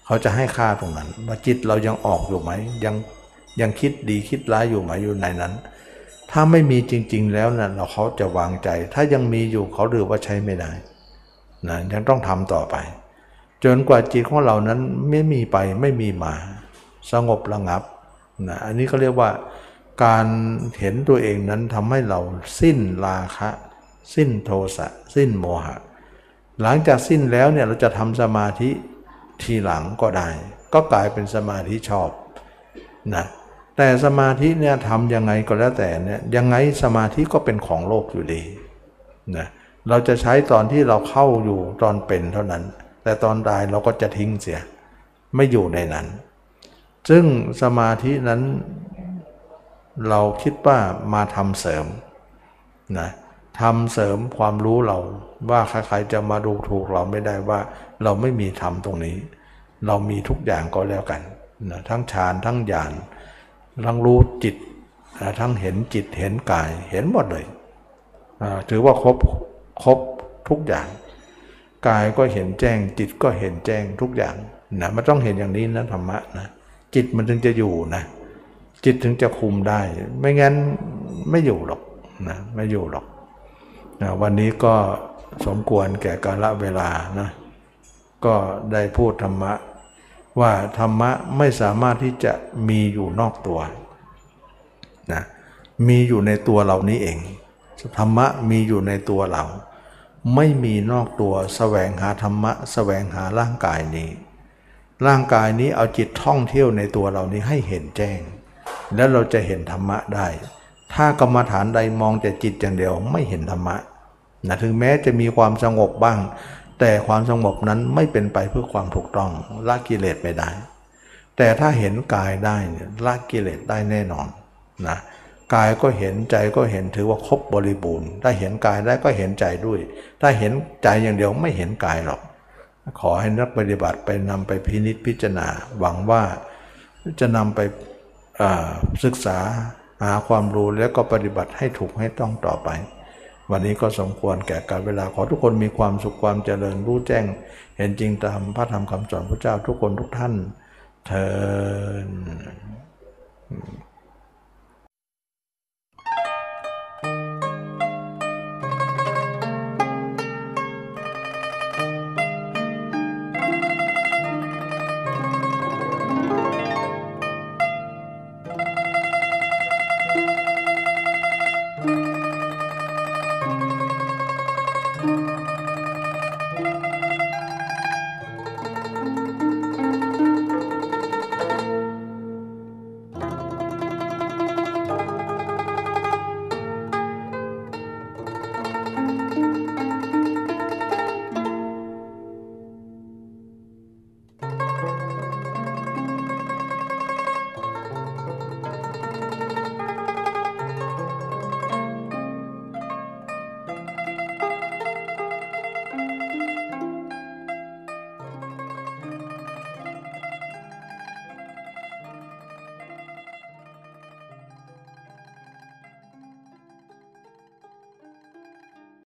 เขาจะให้ค่าตรงนั้นว่าจิตเรายังออกอยู่ไหมยังยังคิดดีคิดร้ายอยู่ไหมอยู่ในนั้นถ้าไม่มีจริงๆแล้วนะเราเขาจะวางใจถ้ายังมีอยู่เขาถือว่าใช้ไม่ได้นะยังต้องทำต่อไปจนกว่าจิตของเรานั้นไม่มีไปไม่มีมาสงบระงับนะอันนี้เขาเรียกว่าการเห็นตัวเองนั้นทำให้เราสิ้นราคะ สิ้นโทสะสิ้นโมหะหลังจากสิ้นแล้วเนี่ยเราจะทำสมาธิทีหลังก็ได้ก็กลายเป็นสมาธิชอบนะแต่สมาธิเนี่ยทำยังไงก็แล้วแต่เนี่ยยังไงสมาธิก็เป็นของโลกอยู่ดีนะเราจะใช้ตอนที่เราเข้าอยู่ตอนเป็นเท่านั้นแต่ตอนตายเราก็จะทิ้งเสียไม่อยู่ในนั้นซึ่งสมาธินั้นเราคิดว่ามาทำเสริมนะทำเสริมความรู้เราว่าใครๆจะมาดูถูกเราไม่ได้ว่าเราไม่มีธรรมตรงนี้เรามีทุกอย่างก็แล้วกันนะทั้งฌานทั้งญาณทั้งรู้จิตทั้งเห็นจิตเห็นกายเห็นหมดเลยถือว่าครบครบทุกอย่างกายก็เห็นแจ้งจิตก็เห็นแจ้งทุกอย่างนะมันต้องเห็นอย่างนี้นะธรรมะนะจิตมันถึงจะอยู่นะจิตถึงจะคุมได้ไม่งั้นไม่อยู่หรอกนะไม่อยู่หรอกนะวันนี้ก็สมควรแก่กาลเวลานะก็ได้พูดธรรมะว่าธรรมะไม่สามารถที่จะมีอยู่นอกตัวนะมีอยู่ในตัวเรานี้เองธรรมะมีอยู่ในตัวเราไม่มีนอกตัวแสวงหาธรรมะแสวงหาร่างกายนี้ร่างกายนี้เอาจิตท่องเที่ยวในตัวเรานี้ให้เห็นแจ้งแล้วเราจะเห็นธรรมะได้ถ้ากรรมฐานใดมองแต่จิตอย่างเดียวไม่เห็นธรรมะนะถึงแม้จะมีความสงบบ้างแต่ความสงบนั้นไม่เป็นไปเพื่อความถูกต้องละกิเลสไม่ได้แต่ถ้าเห็นกายได้เนี่ยละกิเลสได้แน่นอนนะกายก็เห็นใจก็เห็นถือว่าครบบริบูรณ์ถ้าเห็นกายได้ก็เห็นใจด้วยถ้าเห็นใจอย่างเดียวไม่เห็นกายหรอกขอให้นักปฏิบัติไปนำไปพินิจพิจารณาหวังว่าจะนำไปศึกษาหาความรู้แล้วก็ปฏิบัติให้ถูกให้ต้องต่อไปวันนี้ก็สมควรแก่กาลเวลาขอทุกคนมีความสุขความเจริญรู้แจ้งเห็นจริงตามพระธรรมคำสอนพระเจ้าทุกคนทุกท่านเทอญ